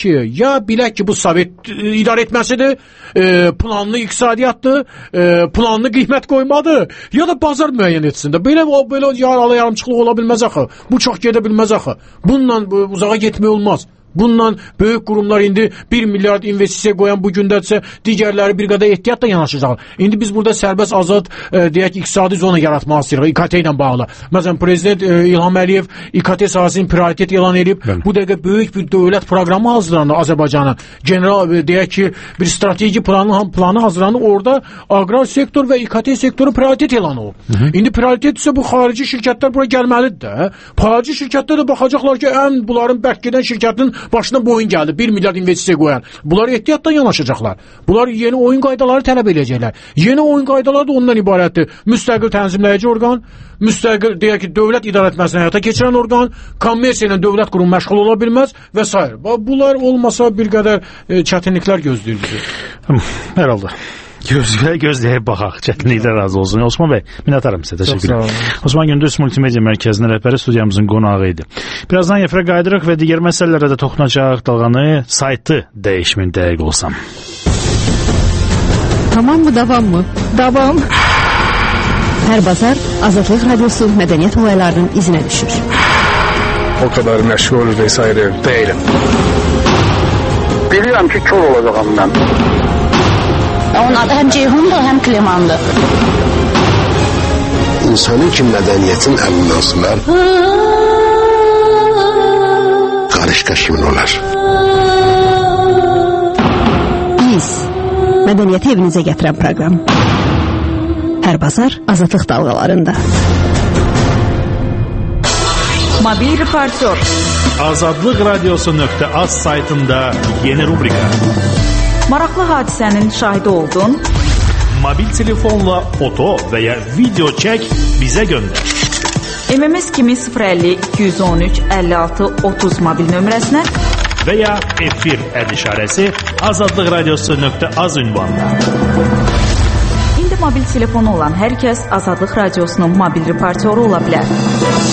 ki, bu Sovet idarə etməsidir, planlı iqtisadiyyatdır, planlı qiymət qoymadır, ya da bazar müəyyən etsin də. Belə yarımçıqlıq ola bilməz axı. Bu çox gedə bilməz axı. Bununla uzağa getmək olmaz. Bununla böyük qurumlar indi 1 milyard investisiya qoyan bu gündədirsə, digərləri bir qədər ehtiyatla yanaşacaq. İndi biz burada sərbəst azad, deyək ki, iqtisadi zona yaratmaq istəyirik, İKT ilə bağlı. Məsələn, Prezident İlham Əliyev İKT sahəsini prioritet elan edib, bu dəqiqə böyük bir dövlət proqramı hazırlanır Azərbaycana. General, deyək ki, bir strateji planı hazırlanır, orada aqrar sektor və İKT sektoru prioritet elan olub. İndi prioritet isə bu xarici şirkətlər bura gəlməlidir də. Xarici şirkətlər də baxacaqlar ki, bunların bərk gedən şirkətin başına boyun gəldi, 1 milyard investisiya qoyan. Bunlar ehtiyatla yanaşacaqlar. Bunlar yeni oyun qaydaları tələb edəcəklər. Yeni oyun qaydaları da ondan ibarətdir. Müstəqil tənzimləyici orqan, müstəqil, deyək ki, dövlət idarəetməsini həyata keçirən orqan, kommersiya ilə dövlət qurumu məşğul ola bilməz və s. Bunlar olmasa bir qədər çətinliklər gözləyir bizi. Hər halda. Gözləyib baxaq. Çətinliklər razı olsun. Osman bəy, minnətdaram sizə. Təşəkkür edirəm. Osman Gündüz Multimedia Mərkəzinin rəhbəri studiyamızın qonağı idi. Birazdan efirə qayıdırıq və digər məsələlərə də toxunacaq. Dalğanı, saytı dəyişmin dəqiq olsam. Tamam mı, davam mı? Davam. Hər bazar Azadlıq Radiosu mədəniyyət olaylarının izinə düşür. O kadar məşğul vesaire değilim. Biliyorum ki kör olacağım ben. Onun adı həm Ceyhundur, həm Klemandır. İnsanın ki mədəniyyətin əlindən asılar, qarışqa kimin olar? Biz, mədəniyyəti evinizə gətirən proqram. Hər bazar Azadlıq dalğalarında. Mobil reportör. Azadlıq Radiosu.az saytında yeni rubrika. Maraqlı hadisənin şahidi oldun. Mobil telefonla foto və ya video çək, bizə göndər. MMS kimi 050 213 56 30 mobil nömrəsinə və ya efir işarəsi Azadlıq Radiosu.az ünvanına. İndi mobil telefonu olan hər kəs Azadlıq Radiosunun mobil reportyoru ola bilər.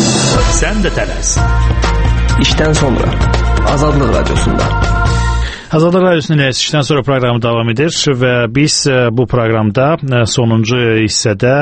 Sən də tələs. İşdən sonra Azadlıq Radiosunda. Azadlıq Radyosu'nun işten sonra programı devam edir ve biz bu programda sonuncu hissədə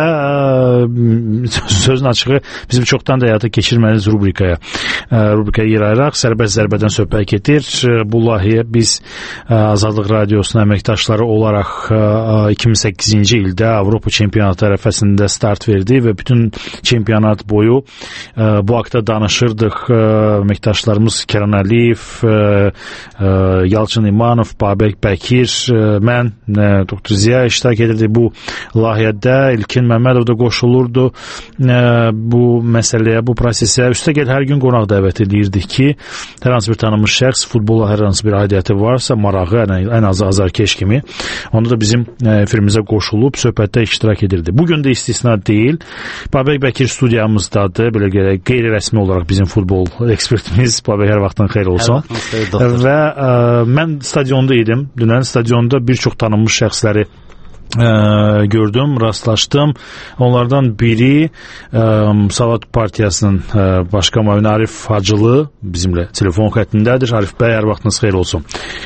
sözün açığı bizim çoktan da hayata geçirmeniz rubrikaya ayıraraq sərbəst zərbədən söhbət gedir. Bu layihəyə biz Azadlıq Radyosu'nun əməkdaşları olaraq 2008-ci ildə Avropa çempionatı ərəfəsində start verdi və bütün çempionat boyu bu haqda danışırdıq. Əməkdaşlarımız Kəran Əliyev, Yalçın İmanov, Babək Bəkir, mən, Dr. Ziya iştirak edirdi bu layihədə. İlkin Məmmədov da qoşulurdu bu məsələyə, bu prosesə. Üstəgəl hər gün qonaq dəvət edirdik ki, hər hansı bir tanınmış şəxs futbola hər hansı bir aidiyyəti varsa, marağı ən azı azarkeş kimi, onda da bizim efirimizə qoşulub söhbətdə iştirak edirdi. Bugün də istisna deyil. Babək Bəkir studiyamızdadır. Belə gələk qeyri-rəsmi olaraq bizim futbol ekspertimiz. Babək, hər vaxtın xeyir olsun. Və mən stadionda idim. Dünən stadionda bir çox tanınmış şəxsləri gördüm, rastlaşdım. Onlardan biri Savad Partiyasının başqa müavini Arif Hacılı bizimlə telefon xəttindədir. Arif bəy, hər vaxtınız xeyir olsun.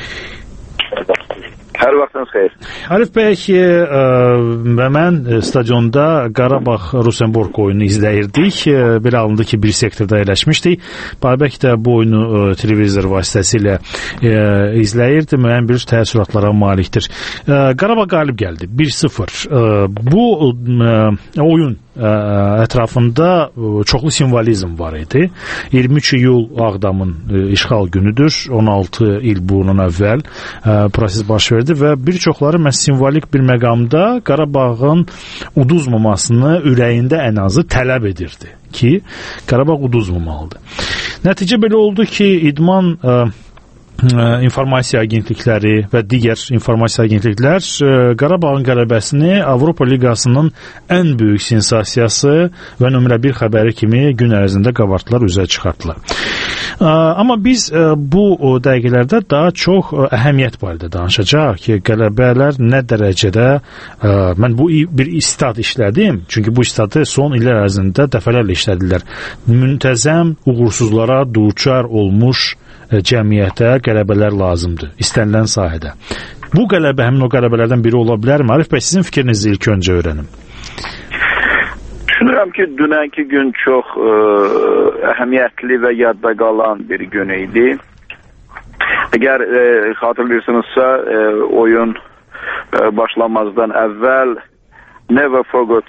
Hər vaxtınız xeyir. Arif bəy və mən stadionda Qarabağ-Rosenborg oyunu izləyirdik. Belə alındı ki, bir sektorda yerləşmişdik. Babək də bu oyunu televizor vasitəsilə izləyirdi. Müəyyən bir təəssüratlara malikdir. Qarabağ qalib gəldi. 1-0. Bu oyun ətrafında çoxlu simvolizm var idi. 23 iyul Ağdamın işğal günüdür. 16 il bunun əvvəl proses baş verdi və bir çoxları məhz simvolik bir məqamda Qarabağın uduzmamasını ürəyində ən azı tələb edirdi ki, Qarabağ uduzmamalıdır. Nəticə belə oldu ki, idman informasiya agentlikləri və digər informasiya agentliklər Qarabağın qələbəsini Avropa Liqasının ən böyük sensasiyası və nömrə 1 xəbəri kimi gün ərzində qabartdılar, üzə çıxartdılar. Amma biz bu dəqiqələrdə daha çox əhəmiyyət barədə danışacaq ki, qələbələr nə dərəcədə, mən bu bir istat işlədim, çünki bu istatı son illər ərzində dəfələrlə işlədilər. Müntəzəm uğursuzlara duçar olmuş cəmiyyətə qələbələr lazımdır, istənilən sahədə. Bu qələbə həmin o qələbələrdən biri ola bilərmi? Arif bəy, sizin fikrinizi ilk öncə öyrənim. Düşünürəm ki, dünənki gün çox əhəmiyyətli və yadda qalan bir gün idi. Əgər xatırlayırsınızsa, oyun başlamazdan əvvəl Never Forget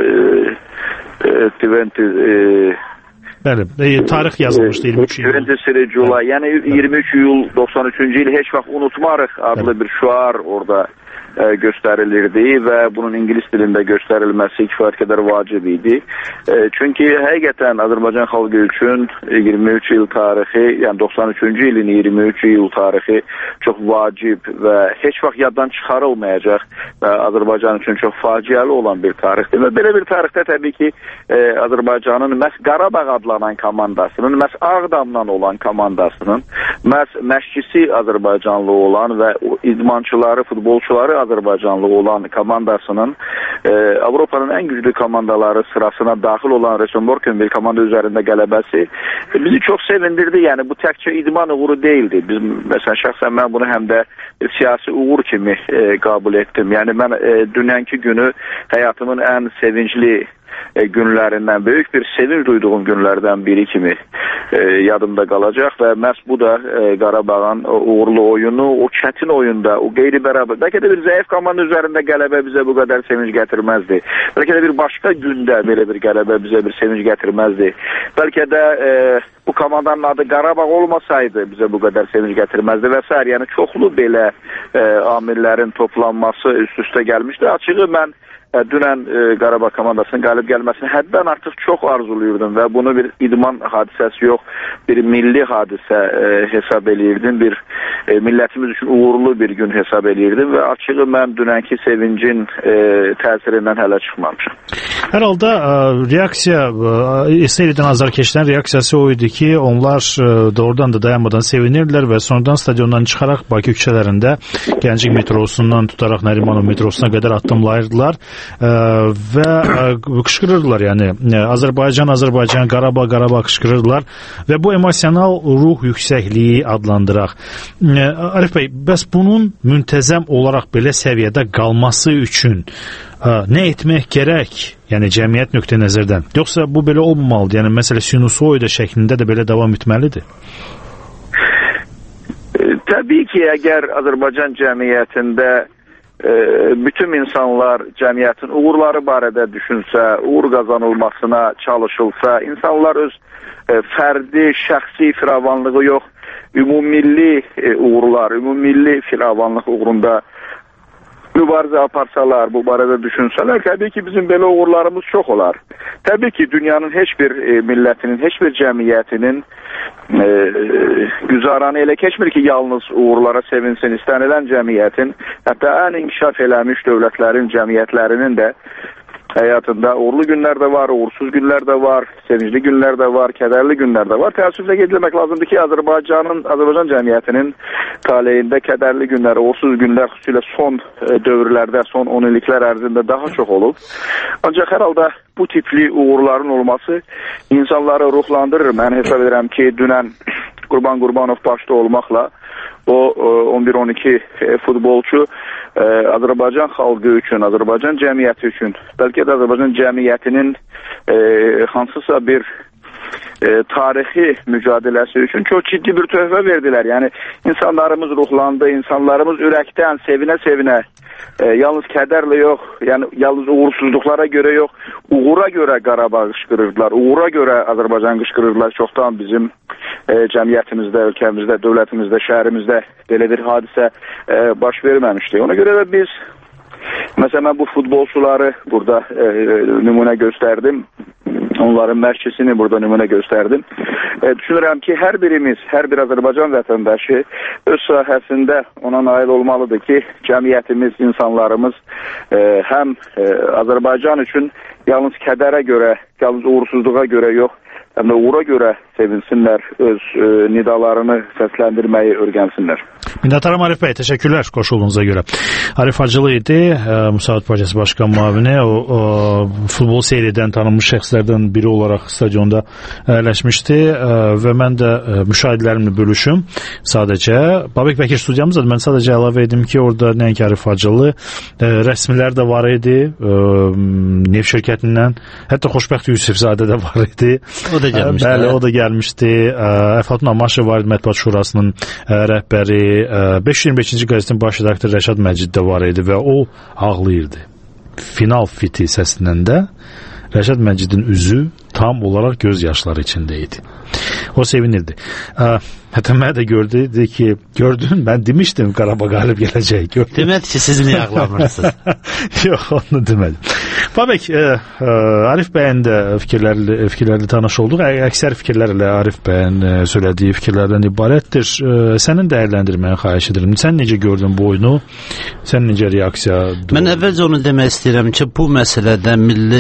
20 Bəli, tarix yazılmışdı 23 iyul. 23 July, yəni 23 iyul 93-cü il heç vaxt unutmarıq adlı bir şüar orada göstərilirdi və bunun ingilis dilində göstərilməsi kifayət qədər vacib idi. Çünki həqiqətən Azərbaycan xalqı üçün 23 il tarixi, yəni 93-cü ilin 23 iyul tarixi çox vacib və heç vaxt yaddan çıxarılmayacaq və Azərbaycan üçün çox faciəli olan bir tarixdir. Və belə bir tarixdə təbii ki, Azərbaycanın məhz Qarabağ adlanan komandasının, məhz Ağdamdan olan komandasının, məhz məşqçisi Azərbaycanlı olan və idmançıları, futbolçuları Azərbaycanlı olan komandasının Avropanın ən güclü komandaları sırasına daxil olan Rosenborg'un bir komanda üzərində qələbəsi bizi çox sevindirdi. Yəni bu təkcə idman uğuru deyildi. Biz məsələn şəxsən mən bunu həm də siyasi uğur kimi qəbul etdim. Yəni mən dünənki günü həyatımın ən sevincli günlərindən, böyük bir sevinç duyduğum günlərdən biri kimi yadımda qalacaq və məhz bu da Qarabağın uğurlu oyunu, o çətin oyunda, o qeyri-bərabər, bəlkə də bir zəif komanda üzərində qələbə bizə bu qədər sevinç gətirməzdi. Bəlkə də bir başqa gündə belə bir qələbə bizə bir sevinç gətirməzdi. Bəlkə də bu komandanın adı Qarabağ olmasaydı bizə bu qədər sevinç gətirməzdi və s. Yəni çoxlu belə amillərin toplanması üst-üstə gəlmişdi. Açığı mən dünən Qarabağ komandasının qalib gəlməsini həddən artıq çox arzuluyurdum və bunu bir idman hadisəsi yox, bir milli hadisə hesab eləyirdim, bir millətimiz üçün uğurlu bir gün hesab eləyirdim və açığı mən dünənki sevincin təsirindən hələ çıxmamışam. Hər halda reaksiya, seyredən azarkeşlərin reaksiyası o idi ki, onlar doğrudan da dayanmadan sevinirlər və sonradan stadiondan çıxaraq Bakı küçələrində Gənclik metrosundan tutaraq Nərimanov metrosuna qədər addımlayırdılar və qışqırırdılar, yəni Azərbaycan, Qarabağ qışqırırdılar və bu emosional ruh yüksəkliyi adlandıraq. Arif bəy, bəs bunun müntəzəm olaraq belə səviyyədə qalması üçün nə etmək gərək? Yəni cəmiyyət nöqteyi-nəzərdən. Yoxsa bu belə olmamalıdır? Yəni məsələ sinusoida şəklində də belə davam etməlidir? Təbii ki, əgər Azərbaycan cəmiyyətində bütün insanlar cəmiyyətin uğurları barədə düşünsə, uğur qazanılmasına çalışılsa, insanlar öz fərdi, şəxsi firavanlığı yox, ümumilli uğurlar, ümumilli firavanlıq uğrunda mübarizə aparsalar, bu barədə düşünsələr, təbii ki, bizim belə uğurlarımız çox olar. Təbii ki, dünyanın heç bir millətinin, heç bir cəmiyyətinin güzaranı elə keçmir ki, yalnız uğurlara sevinsin. İstənilən cəmiyyətin, hətta ən inkişaf eləmiş dövlətlərin, cəmiyyətlərinin də həyatında uğurlu günlər də var, uğursuz günlər də var, sevincli günlər də var, kədərli günlər də var. Təəssüflə qeyd etmək lazımdır ki, Azərbaycan cəmiyyətinin taleyində kədərli günlər, uğursuz günlər xüsusilə son dövrlərdə, son 10 illiklər ərzində daha çox olub. Ancaq hər halda bu tipli uğurların olması insanları ruhlandırır. Mən hesab edirəm ki, dünən Qurban Qurbanov başda olmaqla o 11-12 futbolçu Azərbaycan xalqı üçün, Azərbaycan cəmiyyəti üçün, bəlkə də Azərbaycan cəmiyyətinin hansısa bir tarixi mücadiləsi üçün çox ciddi bir töhfə verdilər. Yəni insanlarımız ruhlandı, insanlarımız ürəkdən sevinə-sevinə, yalnız kədərlə yox, yəni yalnız uğursuzluqlara görə yox, uğura görə Qarabağ qışqırırdılar, uğura görə Azərbaycan qışqırırdılar. Çoxdan bizim cəmiyyətimizdə, ölkəmizdə, dövlətimizdə, şəhərimizdə belə bir hadisə baş verməmişdi. Ona görə də biz, məsələn, bu futbolçuları burada nümunə göstərdim. Onların mərkəzini burada nümunə göstərdim. Düşünürəm ki, hər birimiz, hər bir Azərbaycan vətəndaşı öz sahəsində ona nail olmalıdır ki, cəmiyyətimiz, insanlarımız həm Azərbaycan üçün yalnız kədərə görə, yalnız uğursuzluğa görə yox, həm də uğura görə sevinsinlər, öz nidalarını səsləndirməyi öyrənsinlər. Minnətdaram Arif bəy, təşəkkürlər qoşulduğunuza görə. Arif Hacılı idi, Müsavat Partiyası Başqan müavini, o futbol seyr edən tanınmış şəxslərdən biri olaraq stadionda əyləşmişdi və mən də müşahidələrimlə bölüşüm. Sadəcə, Babək Bəkir studiyamızdadır, mən sadəcə əlavə edim ki, orada nəinki Arif Hacılı, rəsmilər də var idi, neft şirkətindən, hətta Xoşbəxt Yusifzadə də var idi. O da gəlmişdi. Bəli, o da gəlmişdi. Əfatun Amaşev var, Mətbuat Şurasının rəhbəri, 525-ci qəzetin baş redaktoru Rəşad Məcid də var idi və o ağlayırdı. Final fiti səsindən də Rəşad Məcidin üzü tam olaraq göz yaşları içində idi. O sevinirdi. Hətta mənə də gördü ki, gördün, mən demişdim Qarabağ qalib gələcək. Demədi ki, siz niyə ağlamırsınız? Yox, onu demədim. Babək, Arif bəyin də fikirlərlə tanış olduq. Əksər fikirlər elə Arif bəyin söylədiyi fikirlərdən ibarətdir. Sənin dəyərləndirməni xahiş edirəm. Sən necə gördün bu oyunu? Sən necə reaksiya? Mən əvvəlcə onu demək istəyirəm ki, bu məsələdə milli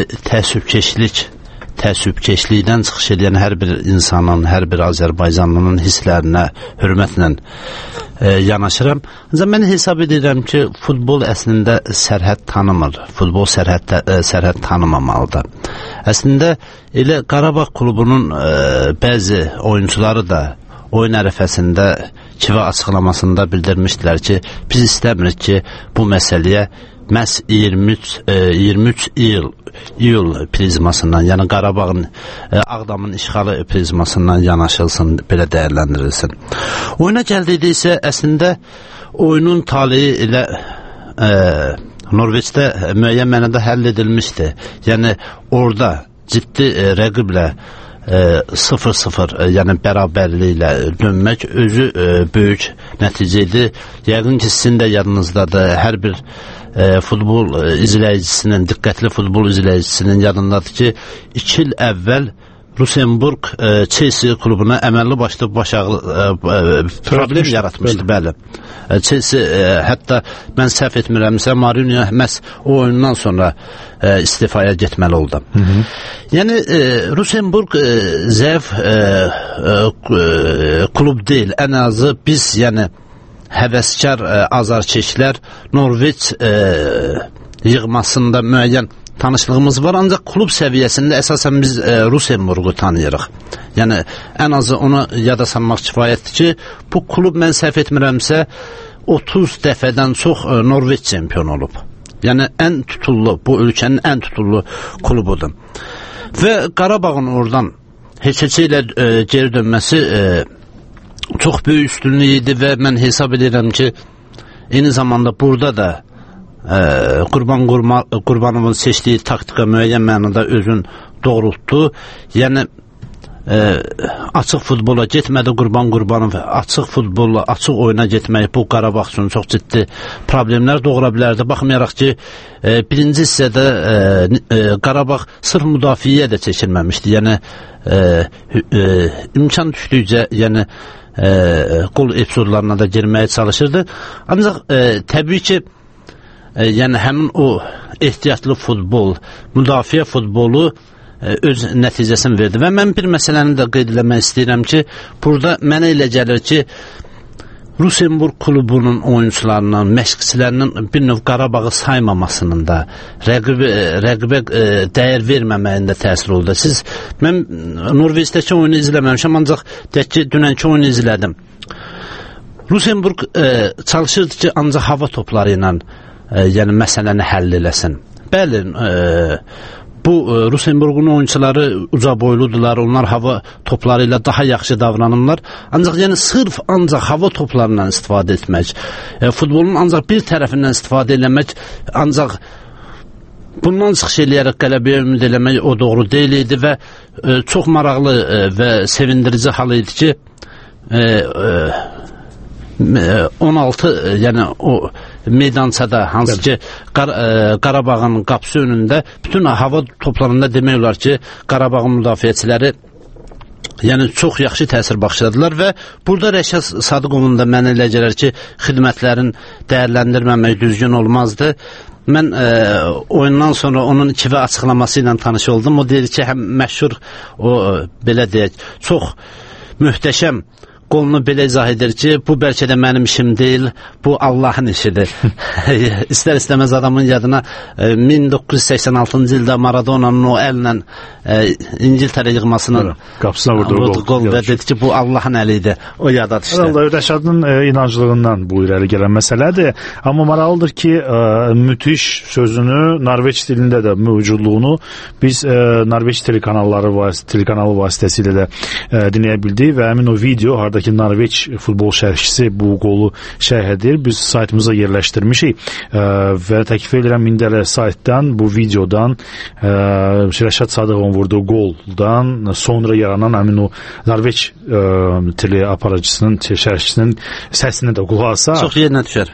təəssübkeşlikdən çıxış edən hər bir insanın, hər bir Azərbaycanlının hisslərinə hörmətlə yanaşıram. Ancaq mən hesab edirəm ki, futbol əslində sərhəd tanımır. Futbol sərhəd tanımamalıdır. Əslində elə Qarabağ klubunun bəzi oyuncuları da oyun ərəfəsində Kiva açıqlamasında bildirmişdilər ki, biz istəmirik ki, bu məsələyə məhz 23 iyul prizmasından, yəni Qarabağın, Ağdamın işğalı prizmasından yanaşılsın, belə dəyərləndirilsin. Oyuna gəldikdə isə əslində oyunun taleyi ilə Norveçdə müəyyən mənada həll edilmişdi. Yəni orada ciddi rəqiblə 0-0, yəni bərabərliklə dönmək özü böyük nəticə idi. Yəqin ki, sizin də yadınızdadır, hər bir futbol izləyicisinin, diqqətli futbol izləyicisinin yadındadır ki, 2 il əvvəl Rusenburg Chelsea klubuna əməlli başlı problem yaratmışdı, bəli. Chelsea, hətta mən səhv etmirəmsə, Mourinho məhz o oyundan sonra istifaya getməli oldu. Yəni, Rusenburg zəif klub deyil, ən azı biz, yəni, həvəskar azarkeşlər Norveç yığmasında müəyyən tanışlığımız var, ancaq klub səviyyəsində əsasən biz Rusenburgu tanıyırıq. Yəni ən azı onu yada salmaq kifayətdir ki, bu klub mən səhv etmirəmsə 30 dəfədən çox Norveç çempionu olub. Yəni ən tutullu, bu ölkənin ən tutullu klubudur. Və Qarabağın oradan heç ilə geri dönməsi çox böyük üstünlük idi və mən hesab edirəm ki, eyni zamanda burada da Qurbanovun seçdiyi taktika müəyyən mənada özün doğrultdu. Yəni açıq futbola getmədi Qurbanov, açıq futbolla, açıq oyuna getmək bu Qarabağ üçün çox ciddi problemlər doğura bilərdi. Baxmayaraq ki, birinci hissədə Qarabağ sırf müdafiəyə də çəkilməmişdi. Yəni imkan düşdükcə, yəni qol epizodlarına da girməyə çalışırdı. Ancaq təbii ki, yəni həmin o ehtiyatlı futbol, müdafiə futbolu öz nəticəsini verdi. Və mən bir məsələni də qeyd eləmək istəyirəm ki, burada mənə elə gəlir ki, Rusenburg klubunun oyuncularının, məşqçilərinin bir növ Qarabağı saymamasının da, rəqibə dəyər verməməyində təsir oldu. Mən Norveçdəki oyunu izləməmişəm, ancaq deyək ki, dünənki oyunu izlədim. Rusenburg çalışırdı ki, ancaq hava topları ilə yəni məsələni həll eləsin. Bəli, bu Rusenburgun oyuncuları uca boyludular, onlar hava topları ilə daha yaxşı davranırlar. Ancaq yəni sırf ancaq hava toplarından istifadə etmək, futbolun ancaq bir tərəfindən istifadə eləmək, ancaq bundan çıxış eləyərək qələbəyə ümid eləmək o doğru deyil idi və çox maraqlı və sevindirici hal idi ki, 16 yəni o meydançada, hansı ki Qarabağın qapısı önündə bütün hava toplarında demək olar ki, Qarabağın müdafiəçiləri yəni çox yaxşı təsir baxşadılar və burada Rəşad Sadıqovun da mənə elə gəlir ki, xidmətlərin dəyərləndirməmək düzgün olmazdı. Mən oyundan sonra onun kivi açıqlaması ilə tanış oldum. O deyir ki, həm məşhur, o belə deyək, çox möhtəşəm qolunu belə izah edir ki, bu bəlkə də mənim işim deyil, bu Allahın işidir. İstər-istəməz adamın yadına 1986-cı ildə Maradona'nın o əllə İngiltərə yığmasının qapısına vurduğu qol və dedi ki, bu Allahın əli idi. O yada düşdü. Rəşadın inanclığından bu irəli gələn məsələdir. Amma maraqlıdır ki, müthiş sözünü Norveç dilində də mövcudluğunu biz Norveç telekanalı vasitəsilə də dinləyə bildik və həmin o video, haradakı Norveç futbol şərhçisi bu qolu şərh edir. Biz saytımıza yerləşdirmişik və təklif edirəm indələ saytdan, bu videodan Rəşad Sadıqovun vurduğu qoldan sonra yaranan həmin o Norveç teleaparacısının, şərhçisinin səsini də qulaq asaq. Çox yerinə düşər.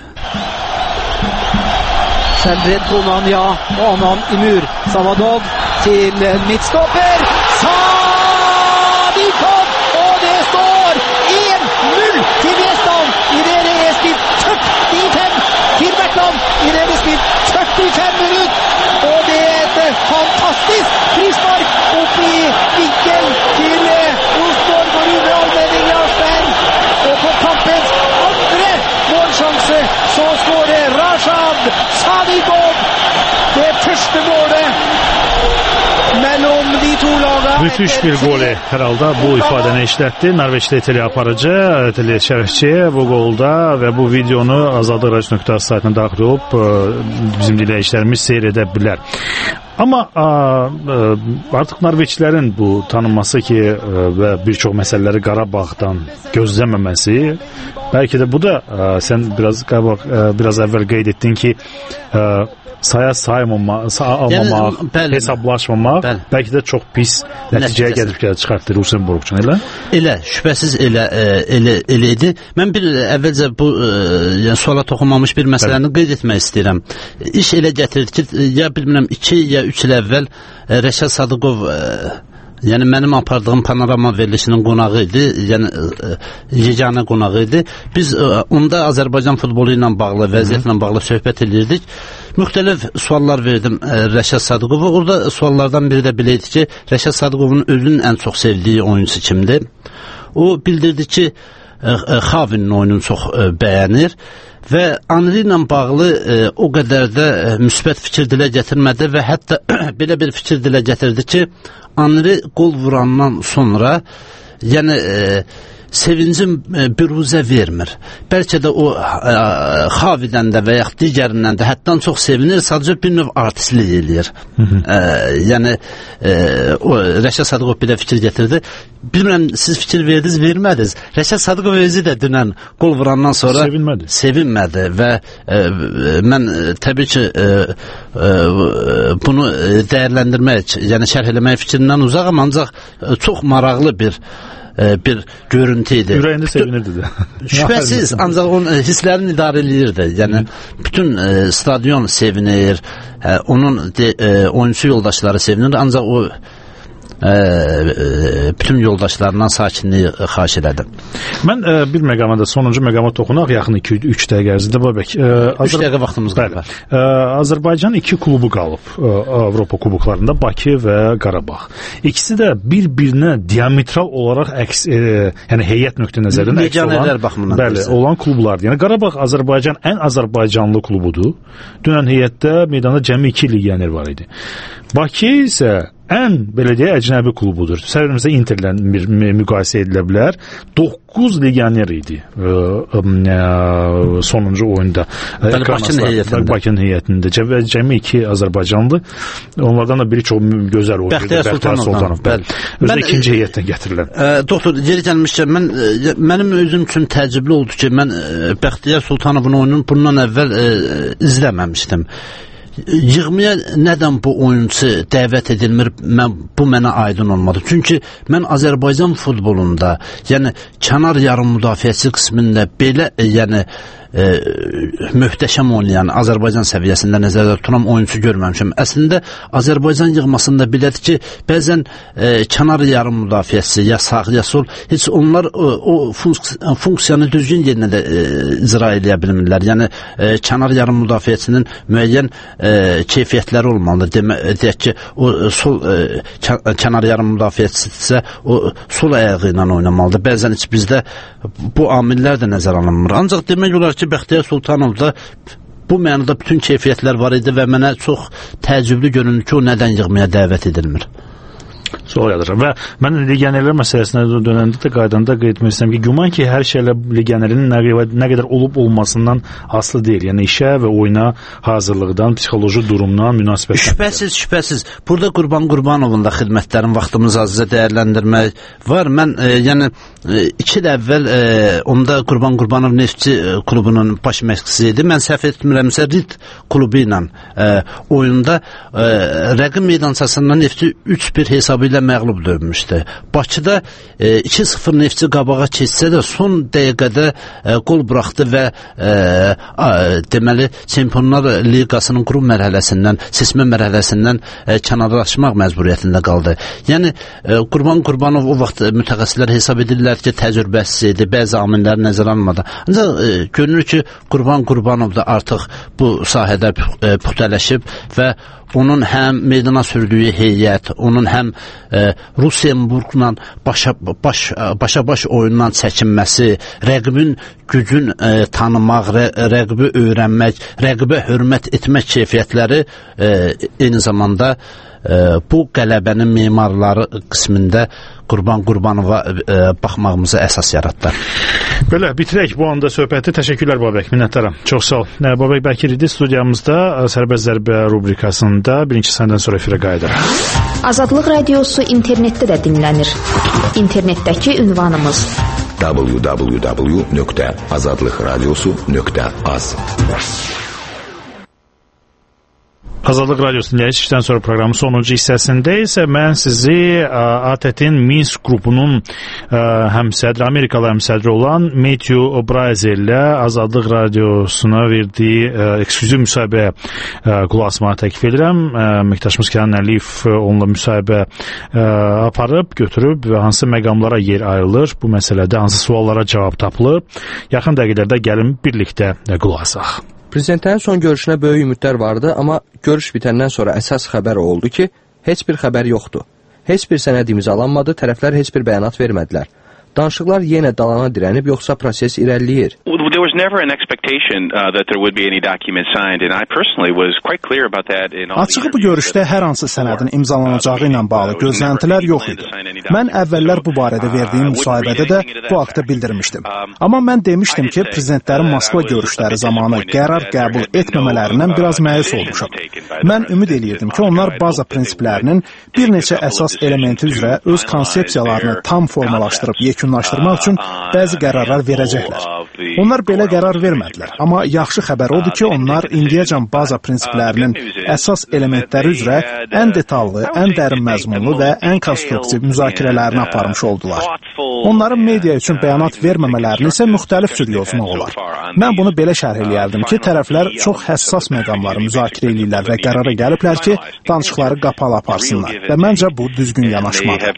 Sendred Polania, Anan Imur, Samadov til midtstopper, Sadikov, og det står 1-0 til Vestland i det det er spilt 45 til Bertland i det det er spilt 45 minutter, og det er et fantastisk frispark opp i vinkel til Rosenborg og Rune Almenning Jarstein, og på kampens andre målsjanse så står det Rashad Sadikov, det første målet mellom de to lagene. Müthiş bir golü herhalde bu ifadəni işlətdi. Norveçli teleaparıcı, şərhçi bu golda və bu videonu azadlıqradio.az saytına daxil olub bizim dinləyicilərimiz seyr edə bilər. Amma artıq Norveçlilərin bu tanınması ki və bir çox məsələləri Qarabağdan gözləməməsi, bəlkə də bu da sən biraz əvvəl qeyd etdin ki, almamaq, hesablaşmamaq bəlkə də çox pis nəticəyə gətirib çıxartdı Rusenburg üçün, elə? Elə, şübhəsiz elə idi. Mən bir əvvəlcə bu suala toxunmamış bir məsələni qeyd etmək istəyirəm. İş elə gətirdi ki, ya bilmirəm 2 ya 3 il əvvəl Rəşad Sadıqov yəni mənim apardığım panorama verilişinin qonağı idi, yəni yeganə qonağı idi. Biz onda Azərbaycan futbolu ilə bağlı, vəziyyətlə bağlı söhbət edirdik. Müxtəlif suallar verdim Rəşad Sadıqova. Orada suallardan biri də belə idi ki, Rəşad Sadıqovun özünün ən çox sevdiyi oyuncusu kimdir? O bildirdi ki, Xavinin oyununu çox bəyənir və Anri ilə bağlı o qədər də müsbət fikir dilə gətirmədi və hətta belə bir fikir dilə gətirdi ki, Anri qol vurandan sonra yəni sevincim büruzə vermir. Bəlkə də o Xavidən də və yaxud digərindən də həddən çox sevinir, sadəcə bir növ artistlik eləyir. Yəni o Rəşad Sadıqov belə fikir gətirdi. Bilmirəm, siz fikir verdiniz, vermədiniz. Rəşad Sadıqov özü də dünən qol vurandan sonra sevinmədi və mən təbii ki bunu dəyərləndirmək, yəni şərh eləmək fikrindən uzaqam, ancaq çox maraqlı bir görüntü idi. Ürəyində sevinirdi də. Şübhəsiz, ancaq onun hisslərini idarə edirdi. Yəni bütün stadion sevinir, onun oyunçu yoldaşları sevinir, ancaq o bütün yoldaşlarından sakinliyi xahiş elədim. Mən bir məqama da, sonuncu məqama toxunaq, yaxın 2-3 dəqiqə ərzində Babək. 3 dəqiqə vaxtımız var. Azərbaycan 2 klubu qalıb Avropa kuboklarında, Bakı və Qarabağ. İkisi də bir-birinə diametral olaraq yəni heyət nöqteyi-nəzərdən əks olan klublardır. Yəni Qarabağ Azərbaycan ən Azərbaycanlı klubudur. Dünən heyətdə meydanda cəmi 2 legioner var idi. Bakı isə ən, belə deyək, əcnəbi klubudur. Səviyyəmizdə Interlə müqayisə edilə bilər. 9 legioner idi sonuncu oyunda. Bakının heyətində. Cəmi 2 Azərbaycanlı. Onlardan da biri çox gözəl oyuncu. Bəxtiyar Sultanov. Özü də ikinci heyətdən gətirilən. Doktor, yeri gəlmişkən, mənim özüm üçün təəccüblü oldu ki, mən Bəxtiyar Sultanovun oyununu bundan əvvəl izləməmişdim. Yığmaya nədən bu oyuncu dəvət edilmir, bu mənə aydın olmadı. Çünki mən Azərbaycan futbolunda, yəni kənar yarım müdafiəçi qismində belə, yəni möhtəşəm oynayan, Azərbaycan səviyyəsində nəzərdə tutulan oyuncu görməmişəm. Əslində Azərbaycan yığmasında belədir ki, bəzən kənar yarım müdafiəçisi, ya sağ, ya sol, heç onlar o funksiyanı düzgün yerinə də icra edə bilmirlər. Yəni kənar yarım müdafiəçinin müəyyən keyfiyyətləri olmalıdır. Deyək ki, o sol kənar yarım müdafiəçisə o sol ayağı ilə oynamalıdır. Bəzən heç bizdə bu amillər də nəzər alınmır. Ancaq demək olar ki, Bəxtiyar Sultanovda bu mənada bütün keyfiyyətlər var idi və mənə çox təəccüblü görünür ki, o nədən yığmaya dəvət edilmir. Sual yadıram. Və mən legionerlər məsələsinə dönəndə də qaydanda qeyd etmək istəyirəm ki, güman ki, hər şeylə legionerin nə qədər olub-olmasından asılı deyil. Yəni işə və oyuna hazırlıqdan, psixoloji durumdan, münasibətdən. Şübhəsiz. Burada Qurban Qurbanovun da xidmətlərin vaxtımız azca dəyərləndirmək var. Mən, yəni 2 il əvvəl onda Qurban Qurbanov Neftçi klubunun baş məşqçisi idi. Mən səhv etmirəmsə Rit klubu ilə oyunda rəqib meydançasından Neftçi 3-1 hesabı ilə məğlub dönmüşdü. Bakıda 2-0 Neftçi qabağa keçsə də son dəqiqədə qol buraxdı və deməli Çempionlar Liqasının qrup mərhələsindən, seçmə mərhələsindən kənarlaşmaq məcburiyyətində qaldı. Yəni Qurban Qurbanov o vaxt mütəxəssislər hesab edirlər ki, təcrübəsiz idi, bəzi amilləri nəzərə alınmadı. Ancaq görünür ki, Qurban Qurbanov da artıq bu sahədə puxtələşib və onun həm meydana sürdüyü heyət, onun həm Rusenburgla başa-baş oyundan çəkinməsi, rəqibin gücün tanımaq, rəqibi öyrənmək, rəqibə hörmət etmək keyfiyyətləri eyni zamanda bu qələbənin memarları qismində Qurban Qurbanova baxmağımıza əsas yaratdı. Belə, bitirək bu anda söhbəti. Təşəkkürlər Babək, minnətdaram. Çox sağ ol. Babək Bəkir idi studiyamızda, Sərbəst Zərbə rubrikasında birinci səndən sonra efirə qayıdar. Azadlıq radiosu internetdə də dinlənir. İnternetdəki ünvanımız www.azadlıqradiosu.az. Azadlıq Radiosu'nun işten sonra programın sonuncu hissəsində isə mən sizi ATT-in Minsk qrupunun həmsədri, Amerikalı həmsədri olan Matthew Brazel ilə Azadlıq Radiosuna verdiyi eksklüziv müsahibəyə qulaq asmağı təklif edirəm. Əməkdaşımız Kənan Əliyev onunla müsahibə aparıb, götürüb və hansı məqamlara yer ayrılır, bu məsələdə hansı suallara cavab tapılır. Yaxın dəqiqələrdə gəlin birlikdə qulaq asaq. Prezidentlərin son görüşünə böyük ümidlər vardı, amma görüş bitəndən sonra əsas xəbər oldu ki, heç bir xəbər yoxdur. Heç bir sənəd imzalanmadı, tərəflər heç bir bəyanat vermədilər. Danışıqlar yenə dalana dirənib, yoxsa proses irəliləyir? There was never an expectation that there would be any document signed, and I personally was quite clear about that. Açığı bu görüşdə hər hansı sənədin imzalanacağı ilə bağlı gözləntilər yox idi. Mən əvvəllər bu barədə verdiyim müsahibədə də bu haqda bildirmişdim. Amma mən demişdim ki, prezidentlərin Moskva görüşləri zamanı qərar qəbul etməmələrindən biraz məyus olmuşam. Mən ümid eləyirdim ki, onlar baza prinsiplərinin bir neçə əsas elementi üzrə öz konsepsiyalarını tam formalaşdırıb yekunlaşdırmaq üçün bəzi qərarlar verəcəklər. Onlar belə qərar vermədilər, amma yaxşı xəbər odur ki, onlar indiyəcən baza prinsiplərinin əsas elementləri üzrə ən detallı, ən dərin məzmunlu və ən konstruktiv müzakirələrini aparmış oldular. Onların media üçün bəyanat verməmələrini isə müxtəlif cür yozmaq olar. Mən bunu belə şərh eləyərdim ki, tərəflər çox həssas məqamları müzakirə eləyirlər və qərara gəliblər ki, danışıqları qapalı aparsınlar və məncə bu düzgün yanaşmadır.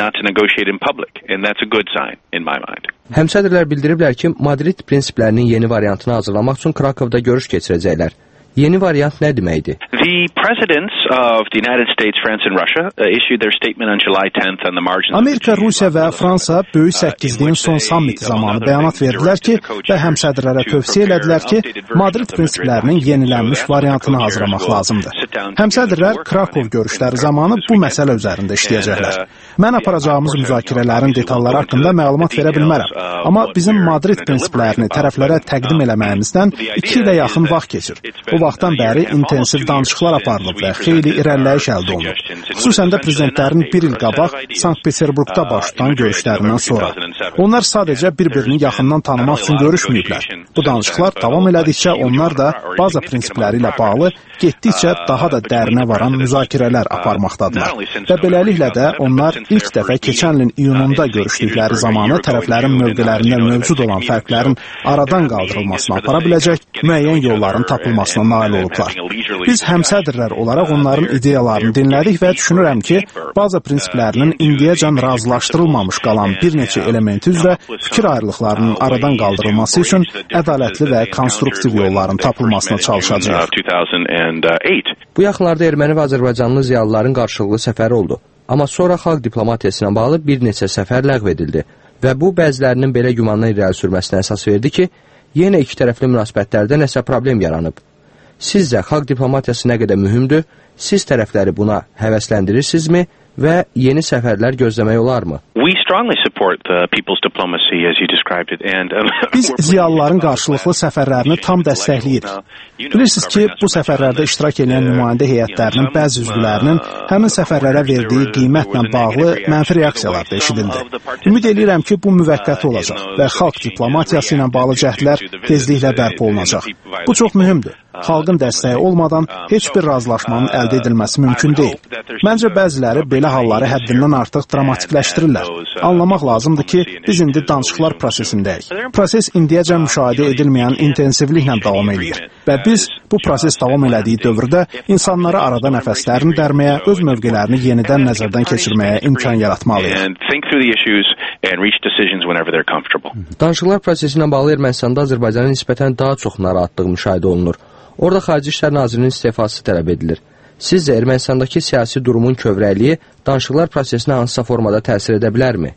Həmsədrlər bildiriblər ki, Madrid prinsiplərinin yeni variantını hazırlamaq üçün Krakovda görüş keçirəcəklər. Yeni variant nə deməkdir? The presidents of the United States, France and Russia issued their statement on July 10th on the margins. Amerika, Rusiya və Fransa böyük səkkizliyin son sammiti zamanı bəyanat verdilər ki, və həmsədrlərə tövsiyə elədilər ki, Madrid prinsiplərinin yenilənmiş variantını hazırlamaq lazımdır. Həmsədrlər Krakov görüşləri zamanı bu məsələ üzərində işləyəcəklər. Mən aparacağımız müzakirələrin detalları haqqında məlumat verə bilmərəm. Amma bizim Madrid prinsiplərini tərəflərə təqdim eləməyimizdən 2 ilə yaxın vaxt keçir. O vaxtdan bəri intensiv danışıqlar aparılıb və xeyli irəliləyiş əldə olunub. Xüsusən də prezidentlərin bir il qabaq Sankt-Peterburqda baş tutan görüşlərindən sonra. Onlar sadəcə bir-birini yaxından tanımaq üçün görüşməyiblər. Bu danışıqlar davam elədikcə onlar da baza prinsipləri ilə bağlı getdikcə daha da dərinə varan müzakirələr aparmaqdadırlar. Və beləliklə də onlar ilk dəfə keçən ilin iyununda görüşdükləri zamanı tərəflərin mövqelərində mövcud olan fərqlərin aradan qaldırılmasına apara biləcək müəyyən yolların tapılmasına nail olublar. Biz həmsədrlər olaraq onların ideyalarını dinlədik və düşünürəm ki, baza prinsiplərinin indiyəcən razılaşdırılmamış qalan bir neçə elementi üzrə fikir ayrılıqlarının aradan qaldırılması üçün ədalətli və konstruktiv yolların tapılmasına çalışacağıq. Bu yaxınlarda erməni və azərbaycanlı ziyalıların qarşılıqlı səfəri oldu. Amma sonra xalq diplomatiyası ilə bağlı bir neçə səfər ləğv edildi və bu bəzilərinin belə gümanla irəli sürməsinə əsas verdi ki, yenə iki tərəfli münasibətlərdə nəsə problem yaranıb. Sizcə xalq diplomatiyası nə qədər mühümdür? Siz tərəfləri buna həvəsləndirirsinizmi və yeni səfərlər gözləmək olarmı? Biz ziyalıların qarşılıqlı səfərlərini tam dəstəkləyirik. Bilirsiniz ki, bu səfərlərdə iştirak edən nümayəndə heyətlərinin bəzi üzvlərinin həmin səfərlərə verdiyi qiymətlə bağlı mənfi reaksiyalar da eşidildi. Ümid edirəm ki, bu müvəqqəti olacaq və xalq diplomatiyası ilə bağlı cəhdlər tezliklə bərpa olunacaq. Bu çox mühümdür. Xalqın dəstəyi olmadan heç bir razılaşmanın əldə edilməsi mümkün deyil. Məncə bəziləri belə halları həddindən artıq dramatikləşdirirlər. Anlamaq lazımdır ki, biz indi danışıqlar prosesindəyik. Proses indiyəcən müşahidə edilməyən intensivliklə davam edir. Və biz bu proses davam elədiyi dövrdə insanlara arada nəfəslərini dərməyə, öz mövqelərini yenidən nəzərdən keçirməyə imkan yaratmalıyıq. Danışıqlar prosesi ilə bağlı Ermənistanda Azərbaycana nisbətən daha çox narahatlıq müşahidə olunur. Orada Xarici İşlər Nazirinin istifası tələb edilir. Sizcə Ermənistandakı siyasi durumun kövrəkliyi danışıqlar prosesinə hansısa formada təsir edə bilərmi?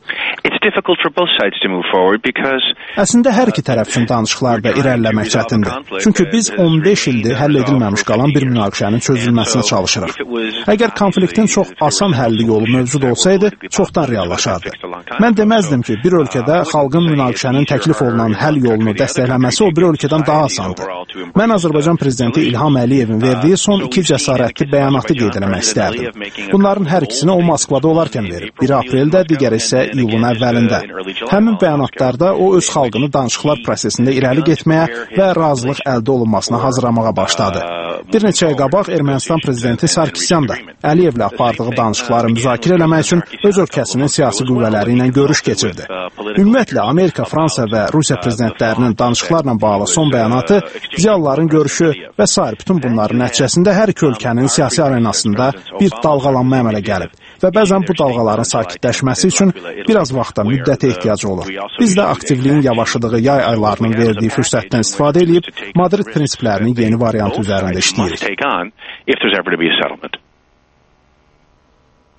Əslində hər iki tərəf üçün danışıqlarda irəliləmək çətindir. Çünki biz 15 ildir həll edilməmiş qalan bir münaqişənin çözülməsinə çalışırıq. Əgər konfliktin çox asan həlli yolu mövcud olsaydı, çoxdan reallaşardı. Mən deməzdim ki, bir ölkədə xalqın münaqişənin təklif olunan həll yolunu dəstəkləməsi o bir ölkədən daha asandır. Mən Azərbaycan prezidenti İlham Əliyevin verdiyi son 2 cəsarətli bəyanatı qeyd etmək istərdim. Bunların hər ikisini o Moskvada olarkən verib. Biri apreldə, digəri isə iyulun əvvəlində. Həmin bəyanatlarda o öz xalqını danışıqlar prosesində irəli getməyə və razılıq əldə olunmasına hazırlamağa başladı. Bir neçə ay qabaq Ermənistan prezidenti Sarkisyan da Əliyevlə apardığı danışıqları müzakirə eləmək üçün öz ölkəsinin siyasi qüvvələri ilə görüş keçirdi. Ümumiyyətlə, Amerika, Fransa və Rusiya prezidentlərinin danışıqlarla bağlı son bəyanatı, ziyalıların görüşü və s. bütün bunların nəticəsində hər iki ölkənin siyasi arenasında bir dalğalanma əmələ gəlib və bəzən bu dalğaların sakitləşməsi üçün biraz vaxta, müddətə ehtiyacı olur. Biz də aktivliyin yavaşıdığı yay aylarının verdiyi fürsətdən istifadə edib Madrid prinsiplərinin yeni variantı üzərində işləyirik.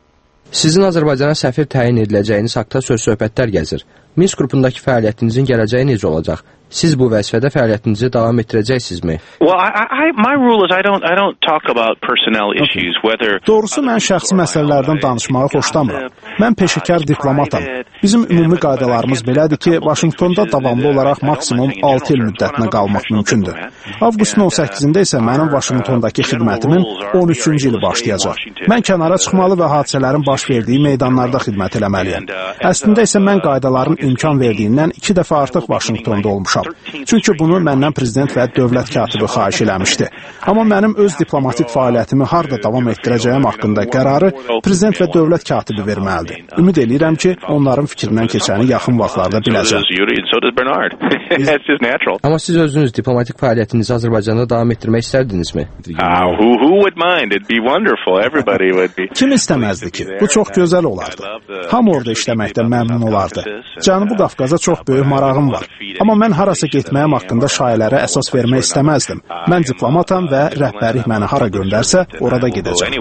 Sizin Azərbaycana səfir təyin ediləcəyiniz haqda söz-söhbətlər gəzir. Minsk qrupundakı fəaliyyətinizin gələcəyi necə olacaq? Siz bu vəzifədə fəaliyyətinizi davam etdirəcəksizmi? My rule is I don't talk about personnel issues, whether Doğrusu mən şəxsi məsələlərdən danışmağı xoşlamıram. Mən peşəkar diplomatam. Bizim ümumi qaydalarımız belədir ki, Vaşinqtonda davamlı olaraq maksimum 6 il müddətinə qalmaq mümkündür. Avqustun 18-də isə mənim Vaşinqtondakı xidmətimin 13-cü ili başlayacaq. Mən kənara çıxmalı və hadisələrin baş verdiyi meydanlarda xidmət eləməliyəm. Əslində isə mən qaydaların imkan verdiyindən 2 dəfə artıq Vaşinqtonda olmuşam. Çünki bunu məndən prezident və dövlət katibi xahiş eləmişdi. Amma mənim öz diplomatik fəaliyyətimi harda davam etdirəcəyim haqqında qərarı prezident və dövlət katibi verməlidir. Ümid eləyirəm ki, onların fikrindən keçəni yaxın vaxtlarda biləcəm. Amma siz özünüz diplomatik fəaliyyətinizi Azərbaycanda davam etdirmək istərdinizmi? Kim istəməzdi ki? Bu çox gözəl olardı. Hamı orada işləməkdən məmnun olardı. Cənubi Qafqaza çox böyük marağım var. Amma mən harasa getməyim haqqında şayələrə əsas vermək istəməzdim. Mən diplomatam və rəhbərlik məni hara göndərsə, orada gedəcəm.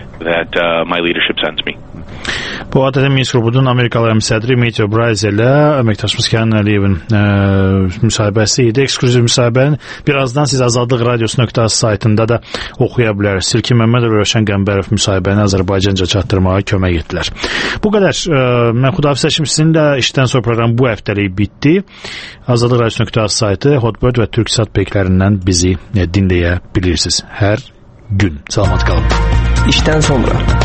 Bu adətən Minsk qrupunun Amerikalı əmsədri Matthew Bryce ilə əməkdaşımız Kənan Əliyevin müsahibəsi idi. Eksklüziv müsahibəni birazdan siz Azadlıq Radiosu.az saytında da oxuya bilərsiniz. Silki Məmmədov və Rövşən Qəmbərov müsahibəni Azərbaycanca çatdırmağa kömək etdilər. Bu qədər. Mən xudahafizləşim sizinlə işdən sonra proqram bu həftəlik bitdi. Azadlıq Radiosu.az saytı Hotbird və Türksat peykilərindən bizi dinləyə bilirsiniz. Hər gün. Salamat qalın. İşdən sonra.